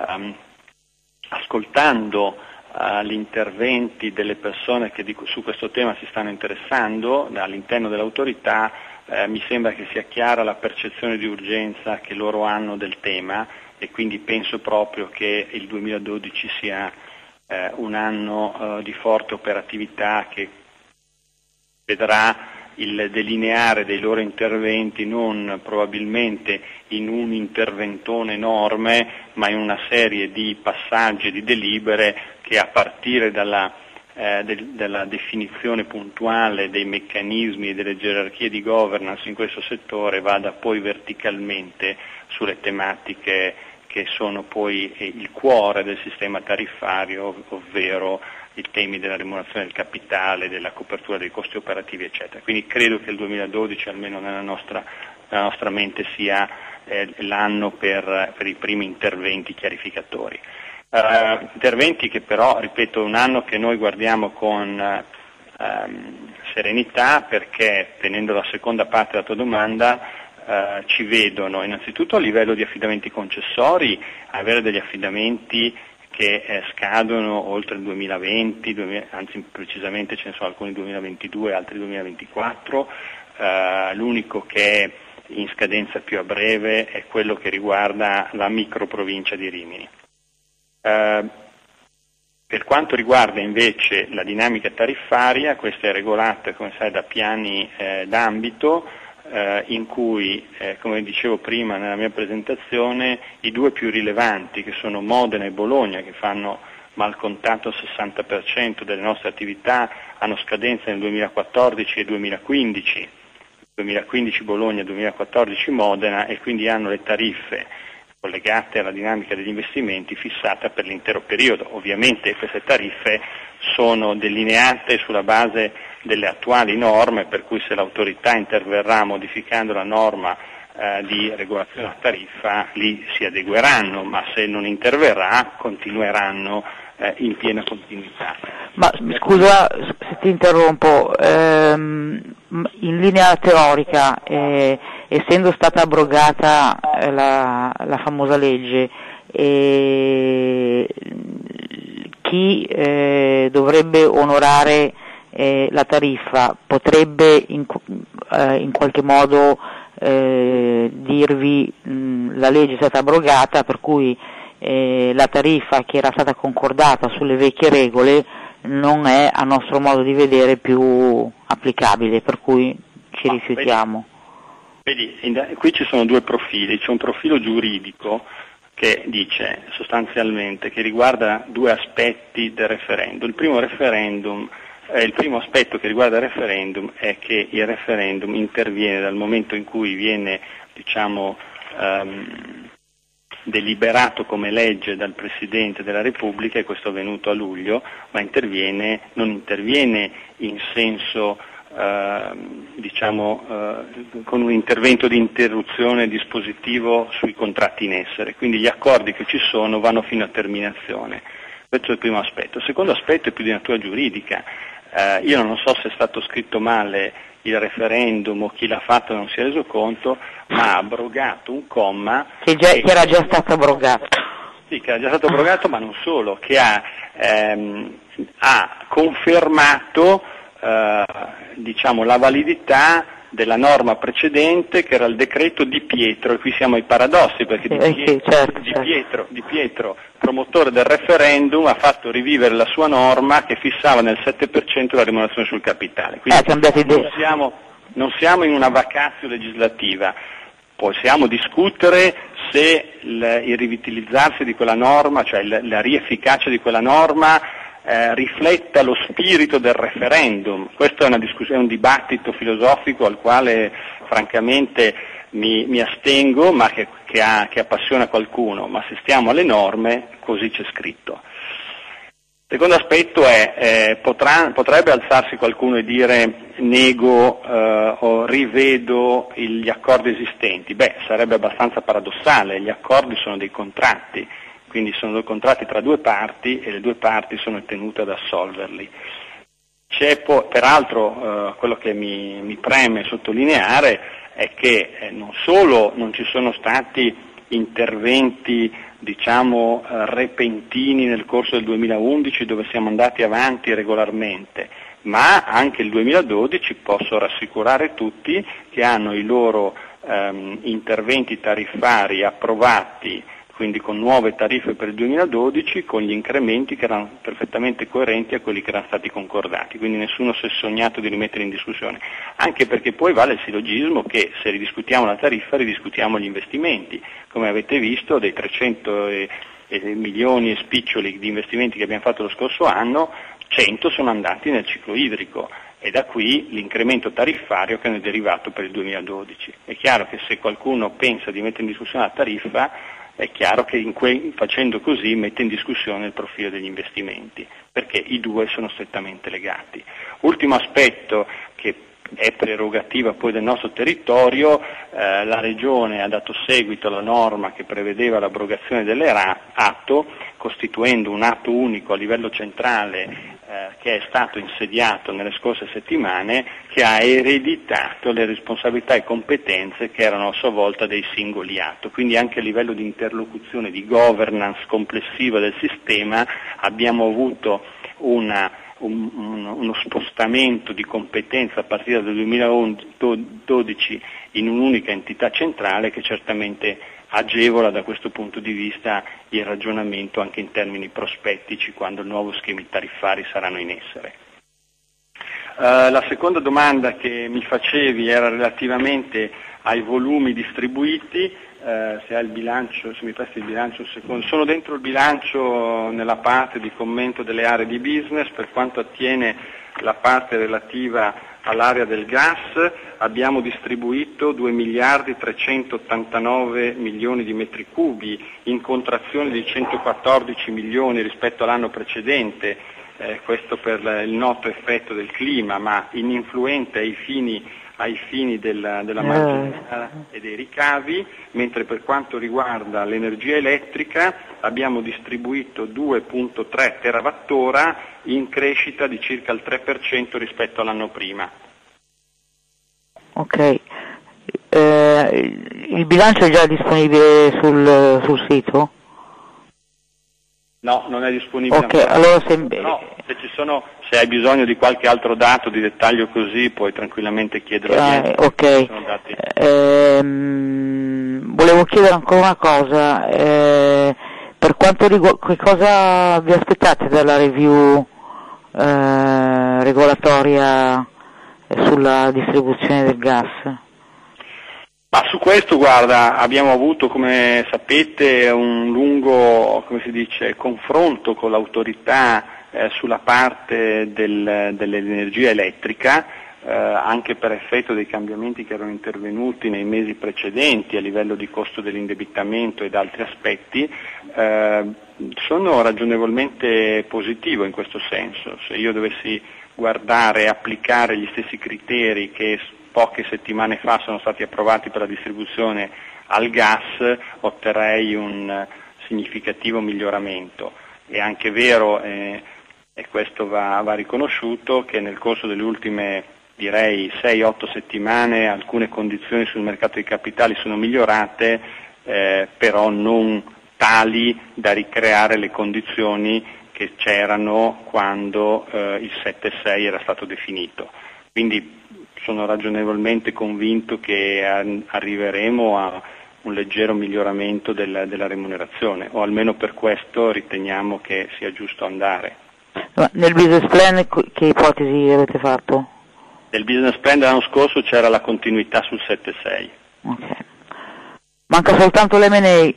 Speaker 4: ascoltando gli interventi delle persone che su questo tema si stanno interessando all'interno dell'autorità, mi sembra che sia chiara la percezione di urgenza che loro hanno del tema, e quindi penso proprio che il 2012 sia un anno di forte operatività che vedrà il delineare dei loro interventi non probabilmente in un interventone enorme, ma in una serie di passaggi, di delibere che, a partire dalla definizione puntuale dei meccanismi e delle gerarchie di governance in questo settore, vada poi verticalmente sulle tematiche che sono poi il cuore del sistema tariffario, ovvero i temi della remunerazione del capitale, della copertura dei costi operativi, eccetera. Quindi credo che il 2012, almeno nella nostra mente, sia l'anno per i primi interventi chiarificatori. Interventi che però, ripeto, è un anno che noi guardiamo con serenità, perché, tenendo la seconda parte della tua domanda, ci vedono innanzitutto a livello di affidamenti concessori avere degli affidamenti che scadono oltre il 2020, anzi precisamente ce ne sono alcuni 2022, altri 2024, l'unico che è in scadenza più a breve è quello che riguarda la microprovincia di Rimini. Per quanto riguarda invece la dinamica tariffaria, questa è regolata, come sai, da piani d'ambito, in cui, come dicevo prima nella mia presentazione, i due più rilevanti, che sono Modena e Bologna, che fanno mal contato il 60% delle nostre attività, hanno scadenza nel 2014 e 2015, 2015 Bologna, 2014 Modena, e quindi hanno le tariffe collegate alla dinamica degli investimenti fissata per l'intero periodo. Ovviamente queste tariffe sono delineate sulla base delle attuali norme, per cui se l'autorità interverrà modificando la norma di regolazione della tariffa, lì si adegueranno, ma se non interverrà continueranno in piena continuità.
Speaker 8: Ma scusa se ti interrompo, in linea teorica, essendo stata abrogata la famosa legge, chi dovrebbe onorare la tariffa potrebbe in qualche modo dirvi la legge è stata abrogata, per cui la tariffa che era stata concordata sulle vecchie regole non è, a nostro modo di vedere, più applicabile, per cui ci rifiutiamo.
Speaker 4: Vedi, qui ci sono due profili, c'è un profilo giuridico che dice sostanzialmente che riguarda due aspetti del referendum. Il primo aspetto che riguarda il referendum è che il referendum interviene dal momento in cui viene, deliberato come legge dal Presidente della Repubblica, e questo è avvenuto a luglio, ma non interviene in senso con un intervento di interruzione dispositivo sui contratti in essere, quindi gli accordi che ci sono vanno fino a terminazione. Questo è il primo aspetto. Il secondo aspetto è più di natura giuridica. Io non so se è stato scritto male il referendum o chi l'ha fatto non si è reso conto, ma ha abrogato un comma
Speaker 8: che era già stato abrogato.
Speaker 4: Sì, che era già stato abrogato, ma non solo, che ha confermato la validità della norma precedente, che era il decreto Di Pietro, e qui siamo ai paradossi, perché Di Pietro, promotore del referendum, ha fatto rivivere la sua norma che fissava nel 7% la remunerazione sul capitale. Quindi non siamo in una vacatio legislativa, possiamo discutere se il rivitalizzarsi di quella norma, cioè la riefficacia di quella norma, rifletta lo spirito del referendum. Questo è un dibattito filosofico al quale francamente mi astengo, ma che appassiona qualcuno, ma se stiamo alle norme, così c'è scritto. Il secondo aspetto è, potrebbe alzarsi qualcuno e dire nego o rivedo gli accordi esistenti. Sarebbe abbastanza paradossale, gli accordi sono dei contratti, quindi sono dei contratti tra due parti e le due parti sono tenute ad assolverli. Peraltro quello che mi preme sottolineare è che non solo non ci sono stati interventi repentini nel corso del 2011 dove siamo andati avanti regolarmente, ma anche il 2012 posso rassicurare tutti che hanno i loro interventi tariffari approvati, quindi con nuove tariffe per il 2012, con gli incrementi che erano perfettamente coerenti a quelli che erano stati concordati, quindi nessuno si è sognato di rimettere in discussione, anche perché poi vale il sillogismo che se ridiscutiamo la tariffa ridiscutiamo gli investimenti. Come avete visto, dei 300 milioni e spiccioli di investimenti che abbiamo fatto lo scorso anno, 100 sono andati nel ciclo idrico, e da qui l'incremento tariffario che ne è derivato per il 2012. È chiaro che se qualcuno pensa di mettere in discussione la tariffa, è chiaro che facendo così mette in discussione il profilo degli investimenti, perché i due sono strettamente legati. Ultimo aspetto che è prerogativa poi del nostro territorio, la Regione ha dato seguito alla norma che prevedeva l'abrogazione dell'atto, costituendo un atto unico a livello centrale che è stato insediato nelle scorse settimane, che ha ereditato le responsabilità e competenze che erano a sua volta dei singoli atti. Quindi anche a livello di interlocuzione, di governance complessiva del sistema abbiamo avuto uno spostamento di competenza a partire dal 2012 in un'unica entità centrale che certamente agevola da questo punto di vista il ragionamento anche in termini prospettici quando i nuovi schemi tariffari saranno in essere. La seconda domanda che mi facevi era relativamente ai volumi distribuiti, se mi presti il bilancio un secondo. Sono dentro il bilancio nella parte di commento delle aree di business. Per quanto attiene la parte relativa all'area del gas, abbiamo distribuito 2 miliardi 389 milioni di metri cubi, in contrazione di 114 milioni rispetto all'anno precedente, questo per il noto effetto del clima, ma ininfluente ai fini della marginalità e dei ricavi, mentre per quanto riguarda l'energia elettrica abbiamo distribuito 2,3 terawattora in crescita di circa il 3% rispetto all'anno prima.
Speaker 8: Ok, il bilancio è già disponibile sul sito?
Speaker 4: No, non è disponibile.
Speaker 8: Ok, allora
Speaker 4: se hai bisogno di qualche altro dato di dettaglio così puoi tranquillamente chiederlo.
Speaker 8: Ok, volevo chiedere ancora una cosa, per quanto riguarda, che cosa vi aspettate dalla review regolatoria sulla distribuzione del gas?
Speaker 4: Ma su questo, guarda, abbiamo avuto, come sapete, un lungo, confronto con l'autorità sulla parte dell'energia elettrica, anche per effetto dei cambiamenti che erano intervenuti nei mesi precedenti a livello di costo dell'indebitamento ed altri aspetti. Sono ragionevolmente positivo in questo senso. Se io dovessi guardare e applicare gli stessi criteri che poche settimane fa sono stati approvati per la distribuzione al gas, otterrei un significativo miglioramento. È anche vero, e questo va riconosciuto, che nel corso delle ultime, direi, 6-8 settimane alcune condizioni sul mercato dei capitali sono migliorate, però non tali da ricreare le condizioni che c'erano quando il 7.6 era stato definito. Quindi sono ragionevolmente convinto che arriveremo a un leggero miglioramento della remunerazione, o almeno per questo riteniamo che sia giusto andare.
Speaker 8: Ma nel business plan che ipotesi avete fatto?
Speaker 4: Nel business plan dell'anno scorso c'era la continuità sul 7.6.
Speaker 8: Ok. Manca soltanto l'M&A.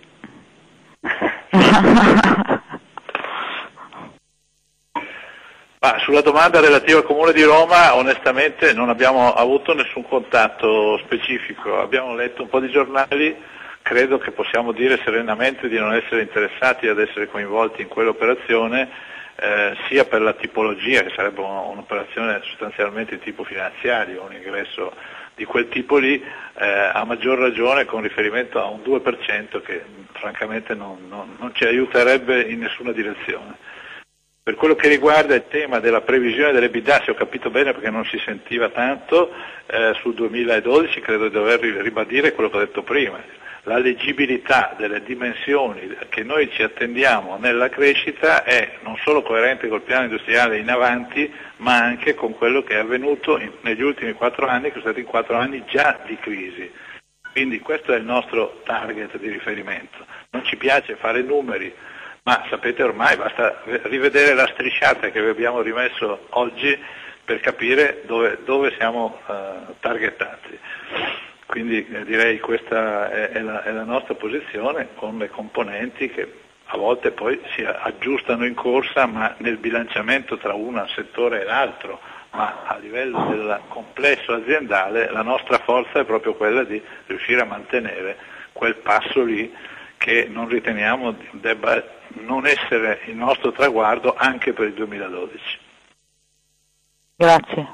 Speaker 2: Sulla domanda relativa al Comune di Roma, onestamente non abbiamo avuto nessun contatto specifico, abbiamo letto un po' di giornali, credo che possiamo dire serenamente di non essere interessati ad essere coinvolti in quell'operazione, sia per la tipologia, che sarebbe un'operazione sostanzialmente di tipo finanziario, un ingresso di quel tipo lì, a maggior ragione con riferimento a un 2% che francamente non ci aiuterebbe in nessuna direzione. Per quello che riguarda il tema della previsione dell'EBITDA, se ho capito bene perché non si sentiva tanto, sul 2012 credo di dover ribadire quello che ho detto prima. La leggibilità delle dimensioni che noi ci attendiamo nella crescita è non solo coerente col piano industriale in avanti, ma anche con quello che è avvenuto negli ultimi 4 anni, che sono stati 4 anni già di crisi. Quindi questo è il nostro target di riferimento. Non ci piace fare numeri, ma sapete ormai basta rivedere la strisciata che vi abbiamo rimesso oggi per capire dove siamo targetati. Quindi direi questa è la nostra posizione, con le componenti che a volte poi si aggiustano in corsa, ma nel bilanciamento tra un settore e l'altro, ma a livello del complesso aziendale la nostra forza è proprio quella di riuscire a mantenere quel passo lì che non riteniamo debba non essere il nostro traguardo anche per il 2012.
Speaker 8: Grazie.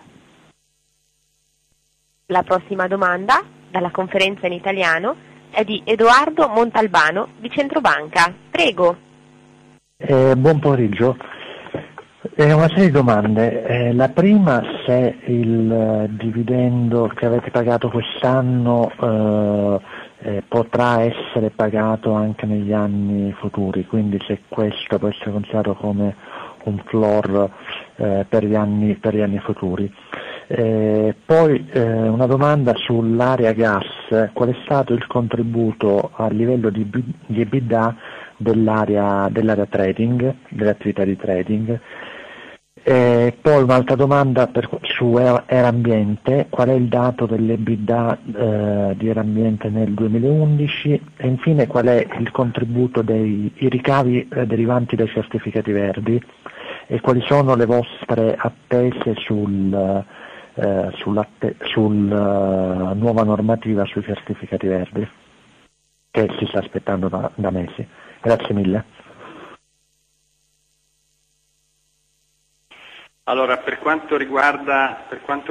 Speaker 1: La prossima domanda, dalla conferenza in italiano, è di Edoardo Montalbano di Centrobanca. Prego.
Speaker 9: Buon pomeriggio. Una serie di domande. La prima, se il dividendo che avete pagato quest'anno potrà essere pagato anche negli anni futuri, quindi se questo può essere considerato come un floor per gli anni futuri. Poi una domanda sull'area gas. qual è stato il contributo a livello di EBITDA dell'area trading, dell'attività di trading. Poi un'altra domanda su Era Ambiente, qual è il dato dell'EBITDA di Era Ambiente nel 2011 e infine qual è il contributo i ricavi derivanti dai certificati verdi e quali sono le vostre attese sulla nuova normativa sui certificati verdi che si sta aspettando da mesi. Grazie mille.
Speaker 4: Allora, per quanto riguarda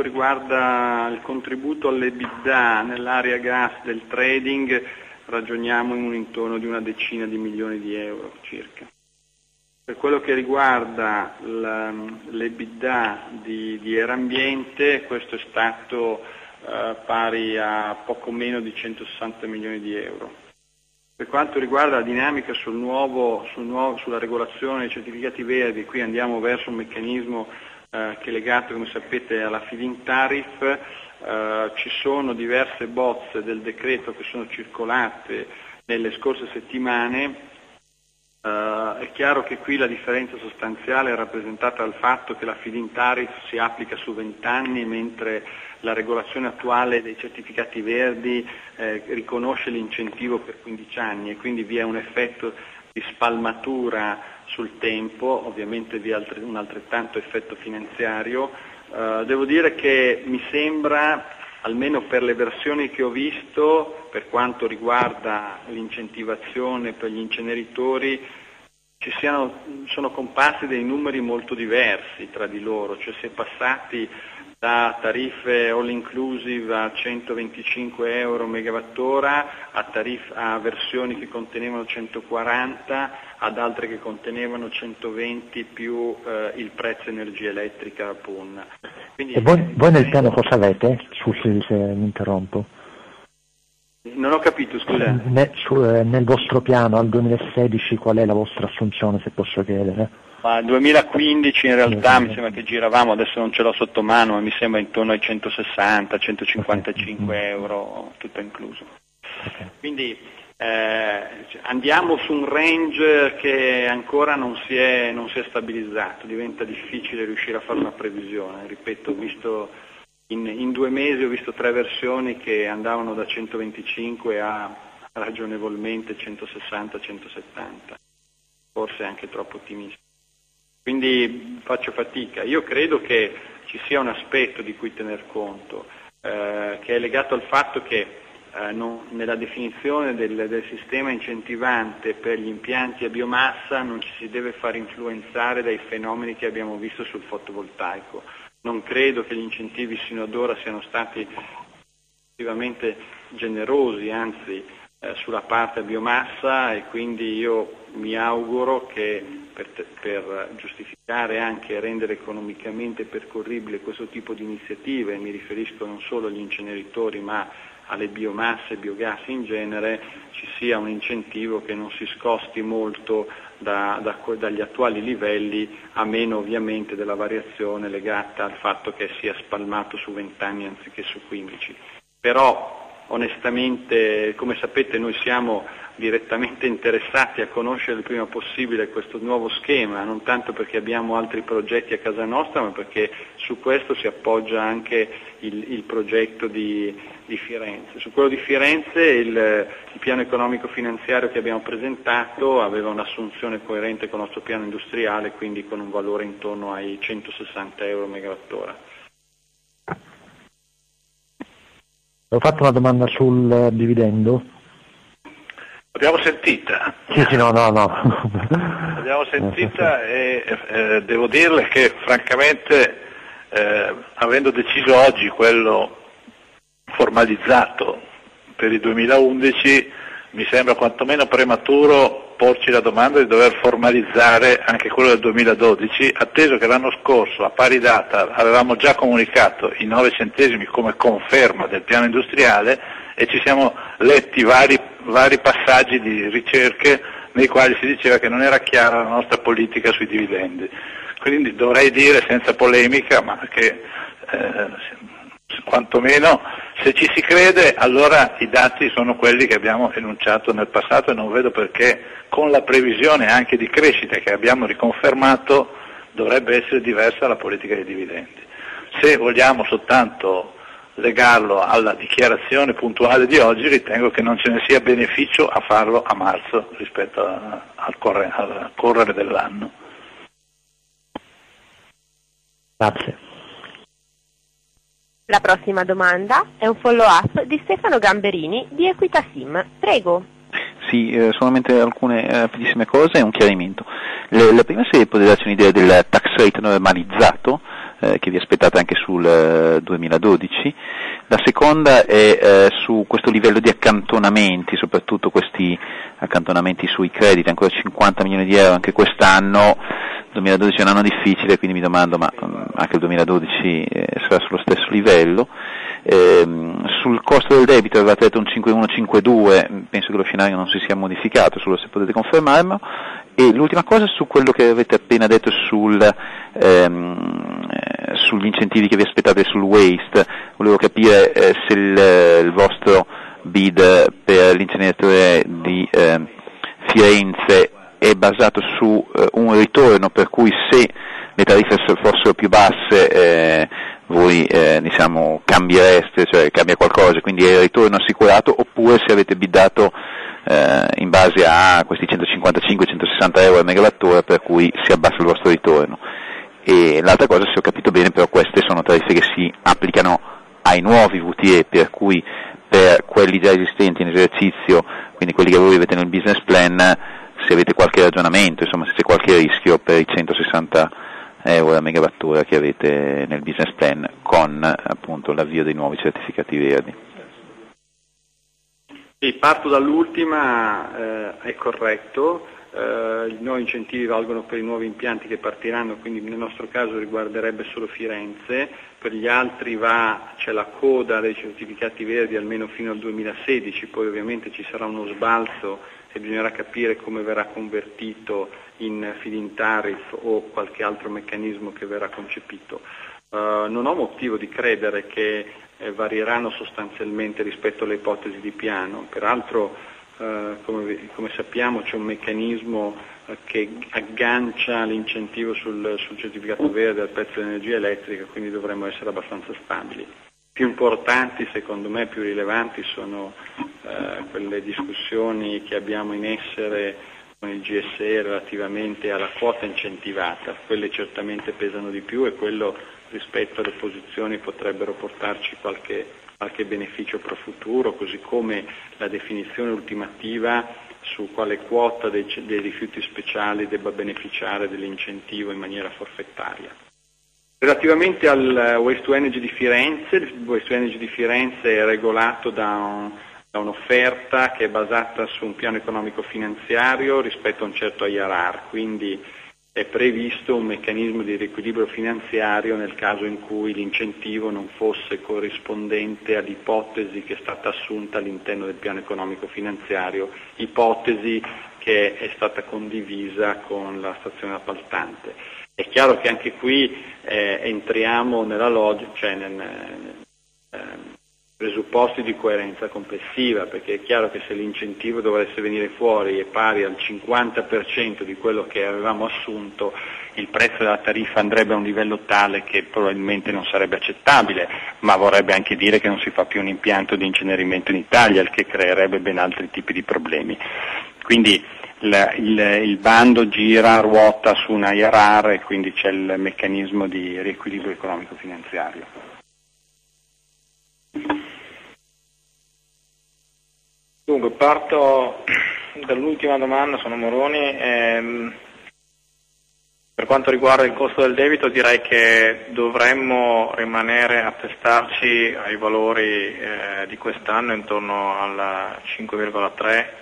Speaker 4: il contributo all'EBITDA nell'area gas del trading, ragioniamo in un intorno di una decina di milioni di euro circa. Per quello che riguarda l'EBITDA di Era Ambiente, questo è stato pari a poco meno di 160 milioni di euro. Per quanto riguarda la dinamica sulla regolazione dei certificati verdi, qui andiamo verso un meccanismo che è legato, come sapete, alla feed-in tariff. Ci sono diverse bozze del decreto che sono circolate nelle scorse settimane. È chiaro che qui la differenza sostanziale è rappresentata dal fatto che la feed-in tariff si applica su 20 anni, mentre la regolazione attuale dei certificati verdi riconosce l'incentivo per 15 anni e quindi vi è un effetto di spalmatura sul tempo, ovviamente vi è un altrettanto effetto finanziario. Devo dire che mi sembra, almeno per le versioni che ho visto, per quanto riguarda l'incentivazione per gli inceneritori, sono comparsi dei numeri molto diversi tra di loro, cioè si è passati da tariffe all inclusive a 125 euro megawattora a versioni che contenevano 140, ad altre che contenevano 120 più il prezzo energia elettrica PUN. Quindi,
Speaker 9: e voi nel piano cosa avete? Scusi se mi interrompo.
Speaker 4: Non ho capito, scusa.
Speaker 9: Nel vostro piano al 2016 qual è la vostra assunzione, se posso chiedere?
Speaker 4: Ma nel 2015 in realtà mi sembra che giravamo, adesso non ce l'ho sotto mano, ma mi sembra intorno ai 160-155 euro, tutto incluso. Quindi andiamo su un range che ancora non si è stabilizzato, diventa difficile riuscire a fare una previsione. Ripeto, in 2 mesi ho visto 3 versioni che andavano da 125 a ragionevolmente 160-170, forse anche troppo ottimisti. Quindi faccio fatica. Io credo che ci sia un aspetto di cui tener conto, che è legato al fatto che nella definizione del sistema incentivante per gli impianti a biomassa non ci si deve far influenzare dai fenomeni che abbiamo visto sul fotovoltaico. Non credo che gli incentivi sino ad ora siano stati effettivamente generosi, anzi sulla parte a biomassa, e quindi io mi auguro che per giustificare anche e rendere economicamente percorribile questo tipo di iniziative, e mi riferisco non solo agli inceneritori ma alle biomasse e biogas in genere, ci sia un incentivo che non si scosti molto dagli attuali livelli, a meno ovviamente della variazione legata al fatto che sia spalmato su 20 anni anziché su 15. Però onestamente, come sapete, noi siamo direttamente interessati a conoscere il prima possibile questo nuovo schema, non tanto perché abbiamo altri progetti a casa nostra, ma perché su questo si appoggia anche il progetto di Firenze. Su quello di Firenze il piano economico finanziario che abbiamo presentato aveva un'assunzione coerente con il nostro piano industriale, quindi con un valore intorno ai 160 euro megawattora.
Speaker 9: Ho fatto una domanda sul dividendo.
Speaker 2: L'abbiamo sentita.
Speaker 9: Sì, no.
Speaker 2: L'abbiamo sentita e devo dirle che francamente, avendo deciso oggi quello formalizzato per il 2011, mi sembra quantomeno prematuro porci la domanda di dover formalizzare anche quello del 2012, atteso che l'anno scorso a pari data avevamo già comunicato i 9 centesimi come conferma del piano industriale e ci siamo letti vari passaggi di ricerche nei quali si diceva che non era chiara la nostra politica sui dividendi. Quindi dovrei dire senza polemica, ma che quantomeno Se ci si crede, allora i dati sono quelli che abbiamo enunciato nel passato e non vedo perché con la previsione anche di crescita che abbiamo riconfermato dovrebbe essere diversa la politica dei dividendi. Se vogliamo soltanto legarlo alla dichiarazione puntuale di oggi, ritengo che non ce ne sia beneficio a farlo a marzo rispetto al correre dell'anno.
Speaker 9: Grazie.
Speaker 1: La prossima domanda è un follow-up di Stefano Gamberini di Equita Sim. Prego.
Speaker 5: Sì, solamente alcune rapidissime cose e un chiarimento. La prima, se potete darci un'idea del tax rate normalizzato che vi aspettate anche sul 2012. La seconda è su questo livello di accantonamenti, soprattutto questi accantonamenti sui crediti, ancora 50 milioni di euro anche quest'anno. Il 2012 è un anno difficile, quindi mi domando, ma anche il 2012 sarà sullo stesso livello. Sul costo del debito avevate detto un 5,1-5,2, penso che lo scenario non si sia modificato, solo se potete confermarlo. E l'ultima cosa su quello che avete appena detto sugli incentivi che vi aspettate sul waste, volevo capire se il vostro bid per l'inceneritore di Firenze è basato su un ritorno per cui se le tariffe fossero più basse voi cambiereste, cioè cambia qualcosa, quindi è il ritorno assicurato, oppure se avete biddato in base a questi 155-160 euro al megawattora per cui si abbassa il vostro ritorno. E l'altra cosa, se ho capito bene, però queste sono tariffe che si applicano ai nuovi VTE, per cui per quelli già esistenti in esercizio, quindi quelli che voi avete nel business plan, se avete qualche ragionamento, insomma se c'è qualche rischio per i 160 euro a megawattora che avete nel business plan con appunto l'avvio dei nuovi certificati verdi.
Speaker 4: Sì, parto dall'ultima, è corretto, i nuovi incentivi valgono per i nuovi impianti che partiranno, quindi nel nostro caso riguarderebbe solo Firenze, per gli altri c'è la coda dei certificati verdi almeno fino al 2016, poi ovviamente ci sarà uno sbalzo e bisognerà capire come verrà convertito in feed-in tariff o qualche altro meccanismo che verrà concepito. Non ho motivo di credere che varieranno sostanzialmente rispetto alle ipotesi di piano, peraltro come sappiamo c'è un meccanismo che aggancia l'incentivo sul certificato verde al prezzo dell'energia elettrica, quindi dovremmo essere abbastanza stabili. Più importanti, secondo me, più rilevanti sono quelle discussioni che abbiamo in essere con il GSE relativamente alla quota incentivata, quelle certamente pesano di più e quello rispetto alle posizioni potrebbero portarci qualche beneficio pro futuro, così come la definizione ultimativa su quale quota dei rifiuti speciali debba beneficiare dell'incentivo in maniera forfettaria. Relativamente al Waste to Energy di Firenze, il Waste to Energy di Firenze è regolato da un'offerta che è basata su un piano economico finanziario rispetto a un certo IRR, quindi è previsto un meccanismo di riequilibrio finanziario nel caso in cui l'incentivo non fosse corrispondente all'ipotesi che è stata assunta all'interno del piano economico finanziario, ipotesi che è stata condivisa con la stazione appaltante. È chiaro che anche qui entriamo nella logica, cioè presupposti di coerenza complessiva, perché è chiaro che se l'incentivo dovesse venire fuori è pari al 50% di quello che avevamo assunto, il prezzo della tariffa andrebbe a un livello tale che probabilmente non sarebbe accettabile, ma vorrebbe anche dire che non si fa più un impianto di incenerimento in Italia, il che creerebbe ben altri tipi di problemi. Quindi il bando ruota su una IRR e quindi c'è il meccanismo di riequilibrio economico-finanziario.
Speaker 3: Dunque, parto dall'ultima domanda, sono Moroni. Per quanto riguarda il costo del debito direi che dovremmo rimanere a testarci ai valori di quest'anno intorno al 5,3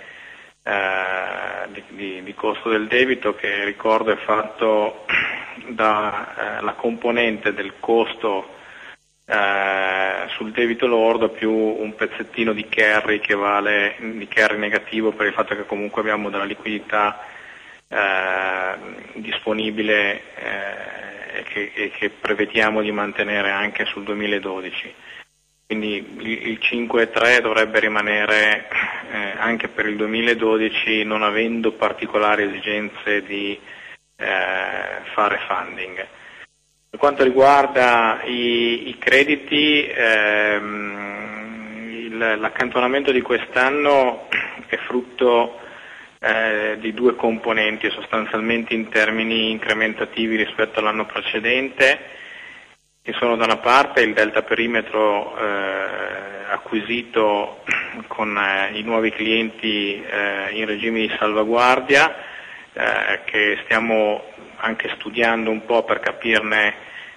Speaker 3: di costo del debito, che ricordo è fatto dalla componente del costo sul debito lordo più un pezzettino di carry che vale di carry negativo per il fatto che comunque abbiamo della liquidità disponibile e che prevediamo di mantenere anche sul 2012. quindi il 5,3 dovrebbe rimanere anche per il 2012, non avendo particolari esigenze di fare funding. Per quanto riguarda i crediti, l'accantonamento di quest'anno è frutto di due componenti sostanzialmente in termini incrementativi rispetto all'anno precedente, che sono da una parte il delta perimetro acquisito con i nuovi clienti in regime di salvaguardia, che stiamo anche studiando un po' per capirne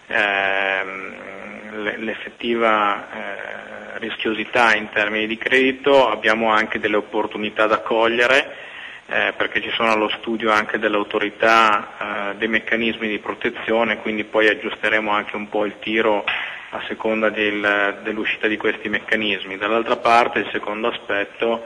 Speaker 3: l'effettiva rischiosità in termini di credito. Abbiamo anche delle opportunità da cogliere, perché ci sono allo studio anche dell'autorità dei meccanismi di protezione, quindi poi aggiusteremo anche un po' il tiro a seconda dell'uscita di questi meccanismi. Dall'altra parte il secondo aspetto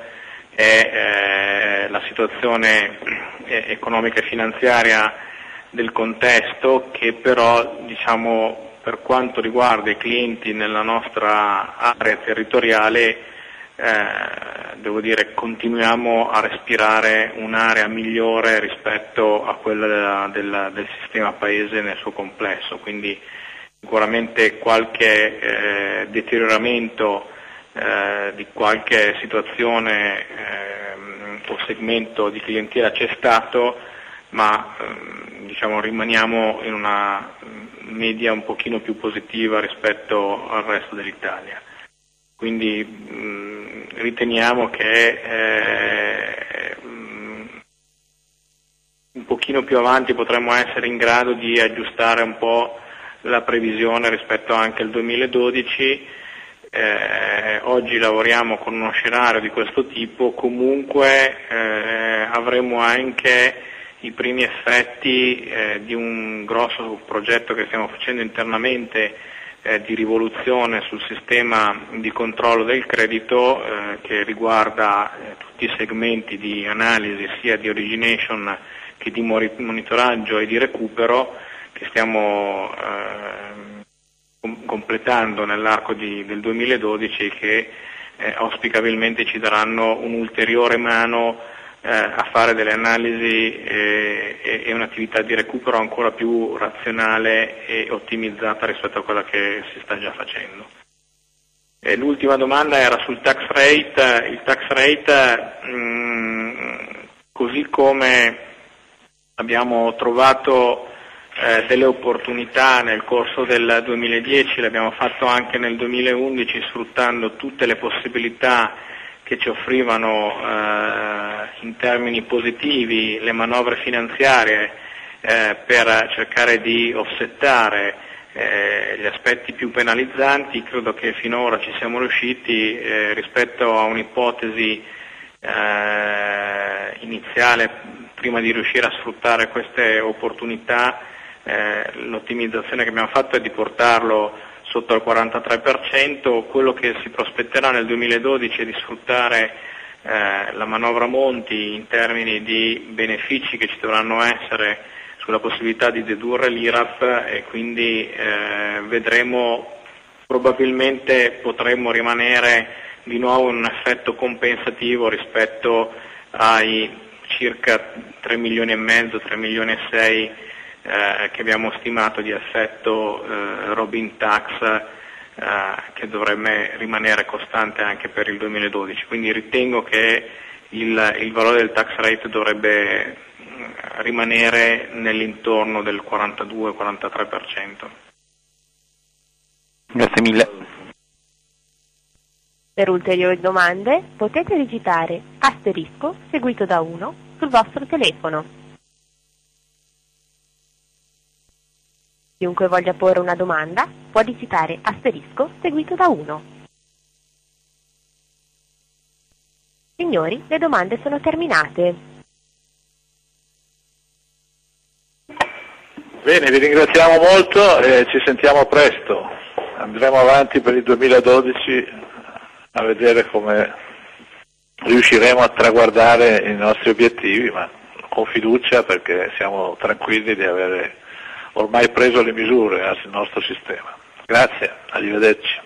Speaker 3: è la situazione economica e finanziaria del contesto, che però, diciamo, per quanto riguarda i clienti nella nostra area territoriale, devo dire, continuiamo a respirare un'area migliore rispetto a quella del sistema paese nel suo complesso, quindi sicuramente qualche deterioramento di qualche situazione o segmento di clientela c'è stato, ma diciamo rimaniamo in una media un pochino più positiva rispetto al resto dell'Italia. Quindi riteniamo che un pochino più avanti potremmo essere in grado di aggiustare un po' la previsione rispetto anche al 2012. Oggi lavoriamo con uno scenario di questo tipo, comunque avremo anche i primi effetti di un grosso progetto che stiamo facendo internamente di rivoluzione sul sistema di controllo del credito, che riguarda tutti i segmenti di analisi sia di origination che di monitoraggio e di recupero, che stiamo completando nell'arco del 2012, che auspicabilmente ci daranno un'ulteriore mano a fare delle analisi e un'attività di recupero ancora più razionale e ottimizzata rispetto a quella che si sta già facendo. L'ultima domanda era sul tax rate. Il tax rate, così come abbiamo trovato delle opportunità nel corso del 2010, l'abbiamo fatto anche nel 2011, sfruttando tutte le possibilità che ci offrivano in termini positivi le manovre finanziarie per cercare di offsettare gli aspetti più penalizzanti. Credo che finora ci siamo riusciti rispetto a un'ipotesi iniziale, prima di riuscire a sfruttare queste opportunità. L'ottimizzazione che abbiamo fatto è di portarlo sotto al 43%, quello che si prospetterà nel 2012 è di sfruttare la manovra Monti in termini di benefici che ci dovranno essere sulla possibilità di dedurre l'IRAP, e quindi vedremo, probabilmente potremmo rimanere di nuovo in un effetto compensativo rispetto ai circa 3 milioni e mezzo, 3 milioni e 6 che abbiamo stimato di effetto Robin Tax, che dovrebbe rimanere costante anche per il 2012. Quindi ritengo che il valore del tax rate dovrebbe rimanere nell'intorno del 42-43%.
Speaker 5: Grazie mille.
Speaker 1: Per ulteriori domande potete digitare asterisco seguito da 1 sul vostro telefono. Chiunque voglia porre una domanda può digitare asterisco seguito da 1. Signori, le domande sono terminate.
Speaker 2: Bene, vi ringraziamo molto e ci sentiamo presto. Andremo avanti per il 2012 a vedere come riusciremo a traguardare i nostri obiettivi, ma con fiducia, perché siamo tranquilli di avere ormai preso le misure al nostro sistema. Grazie, arrivederci.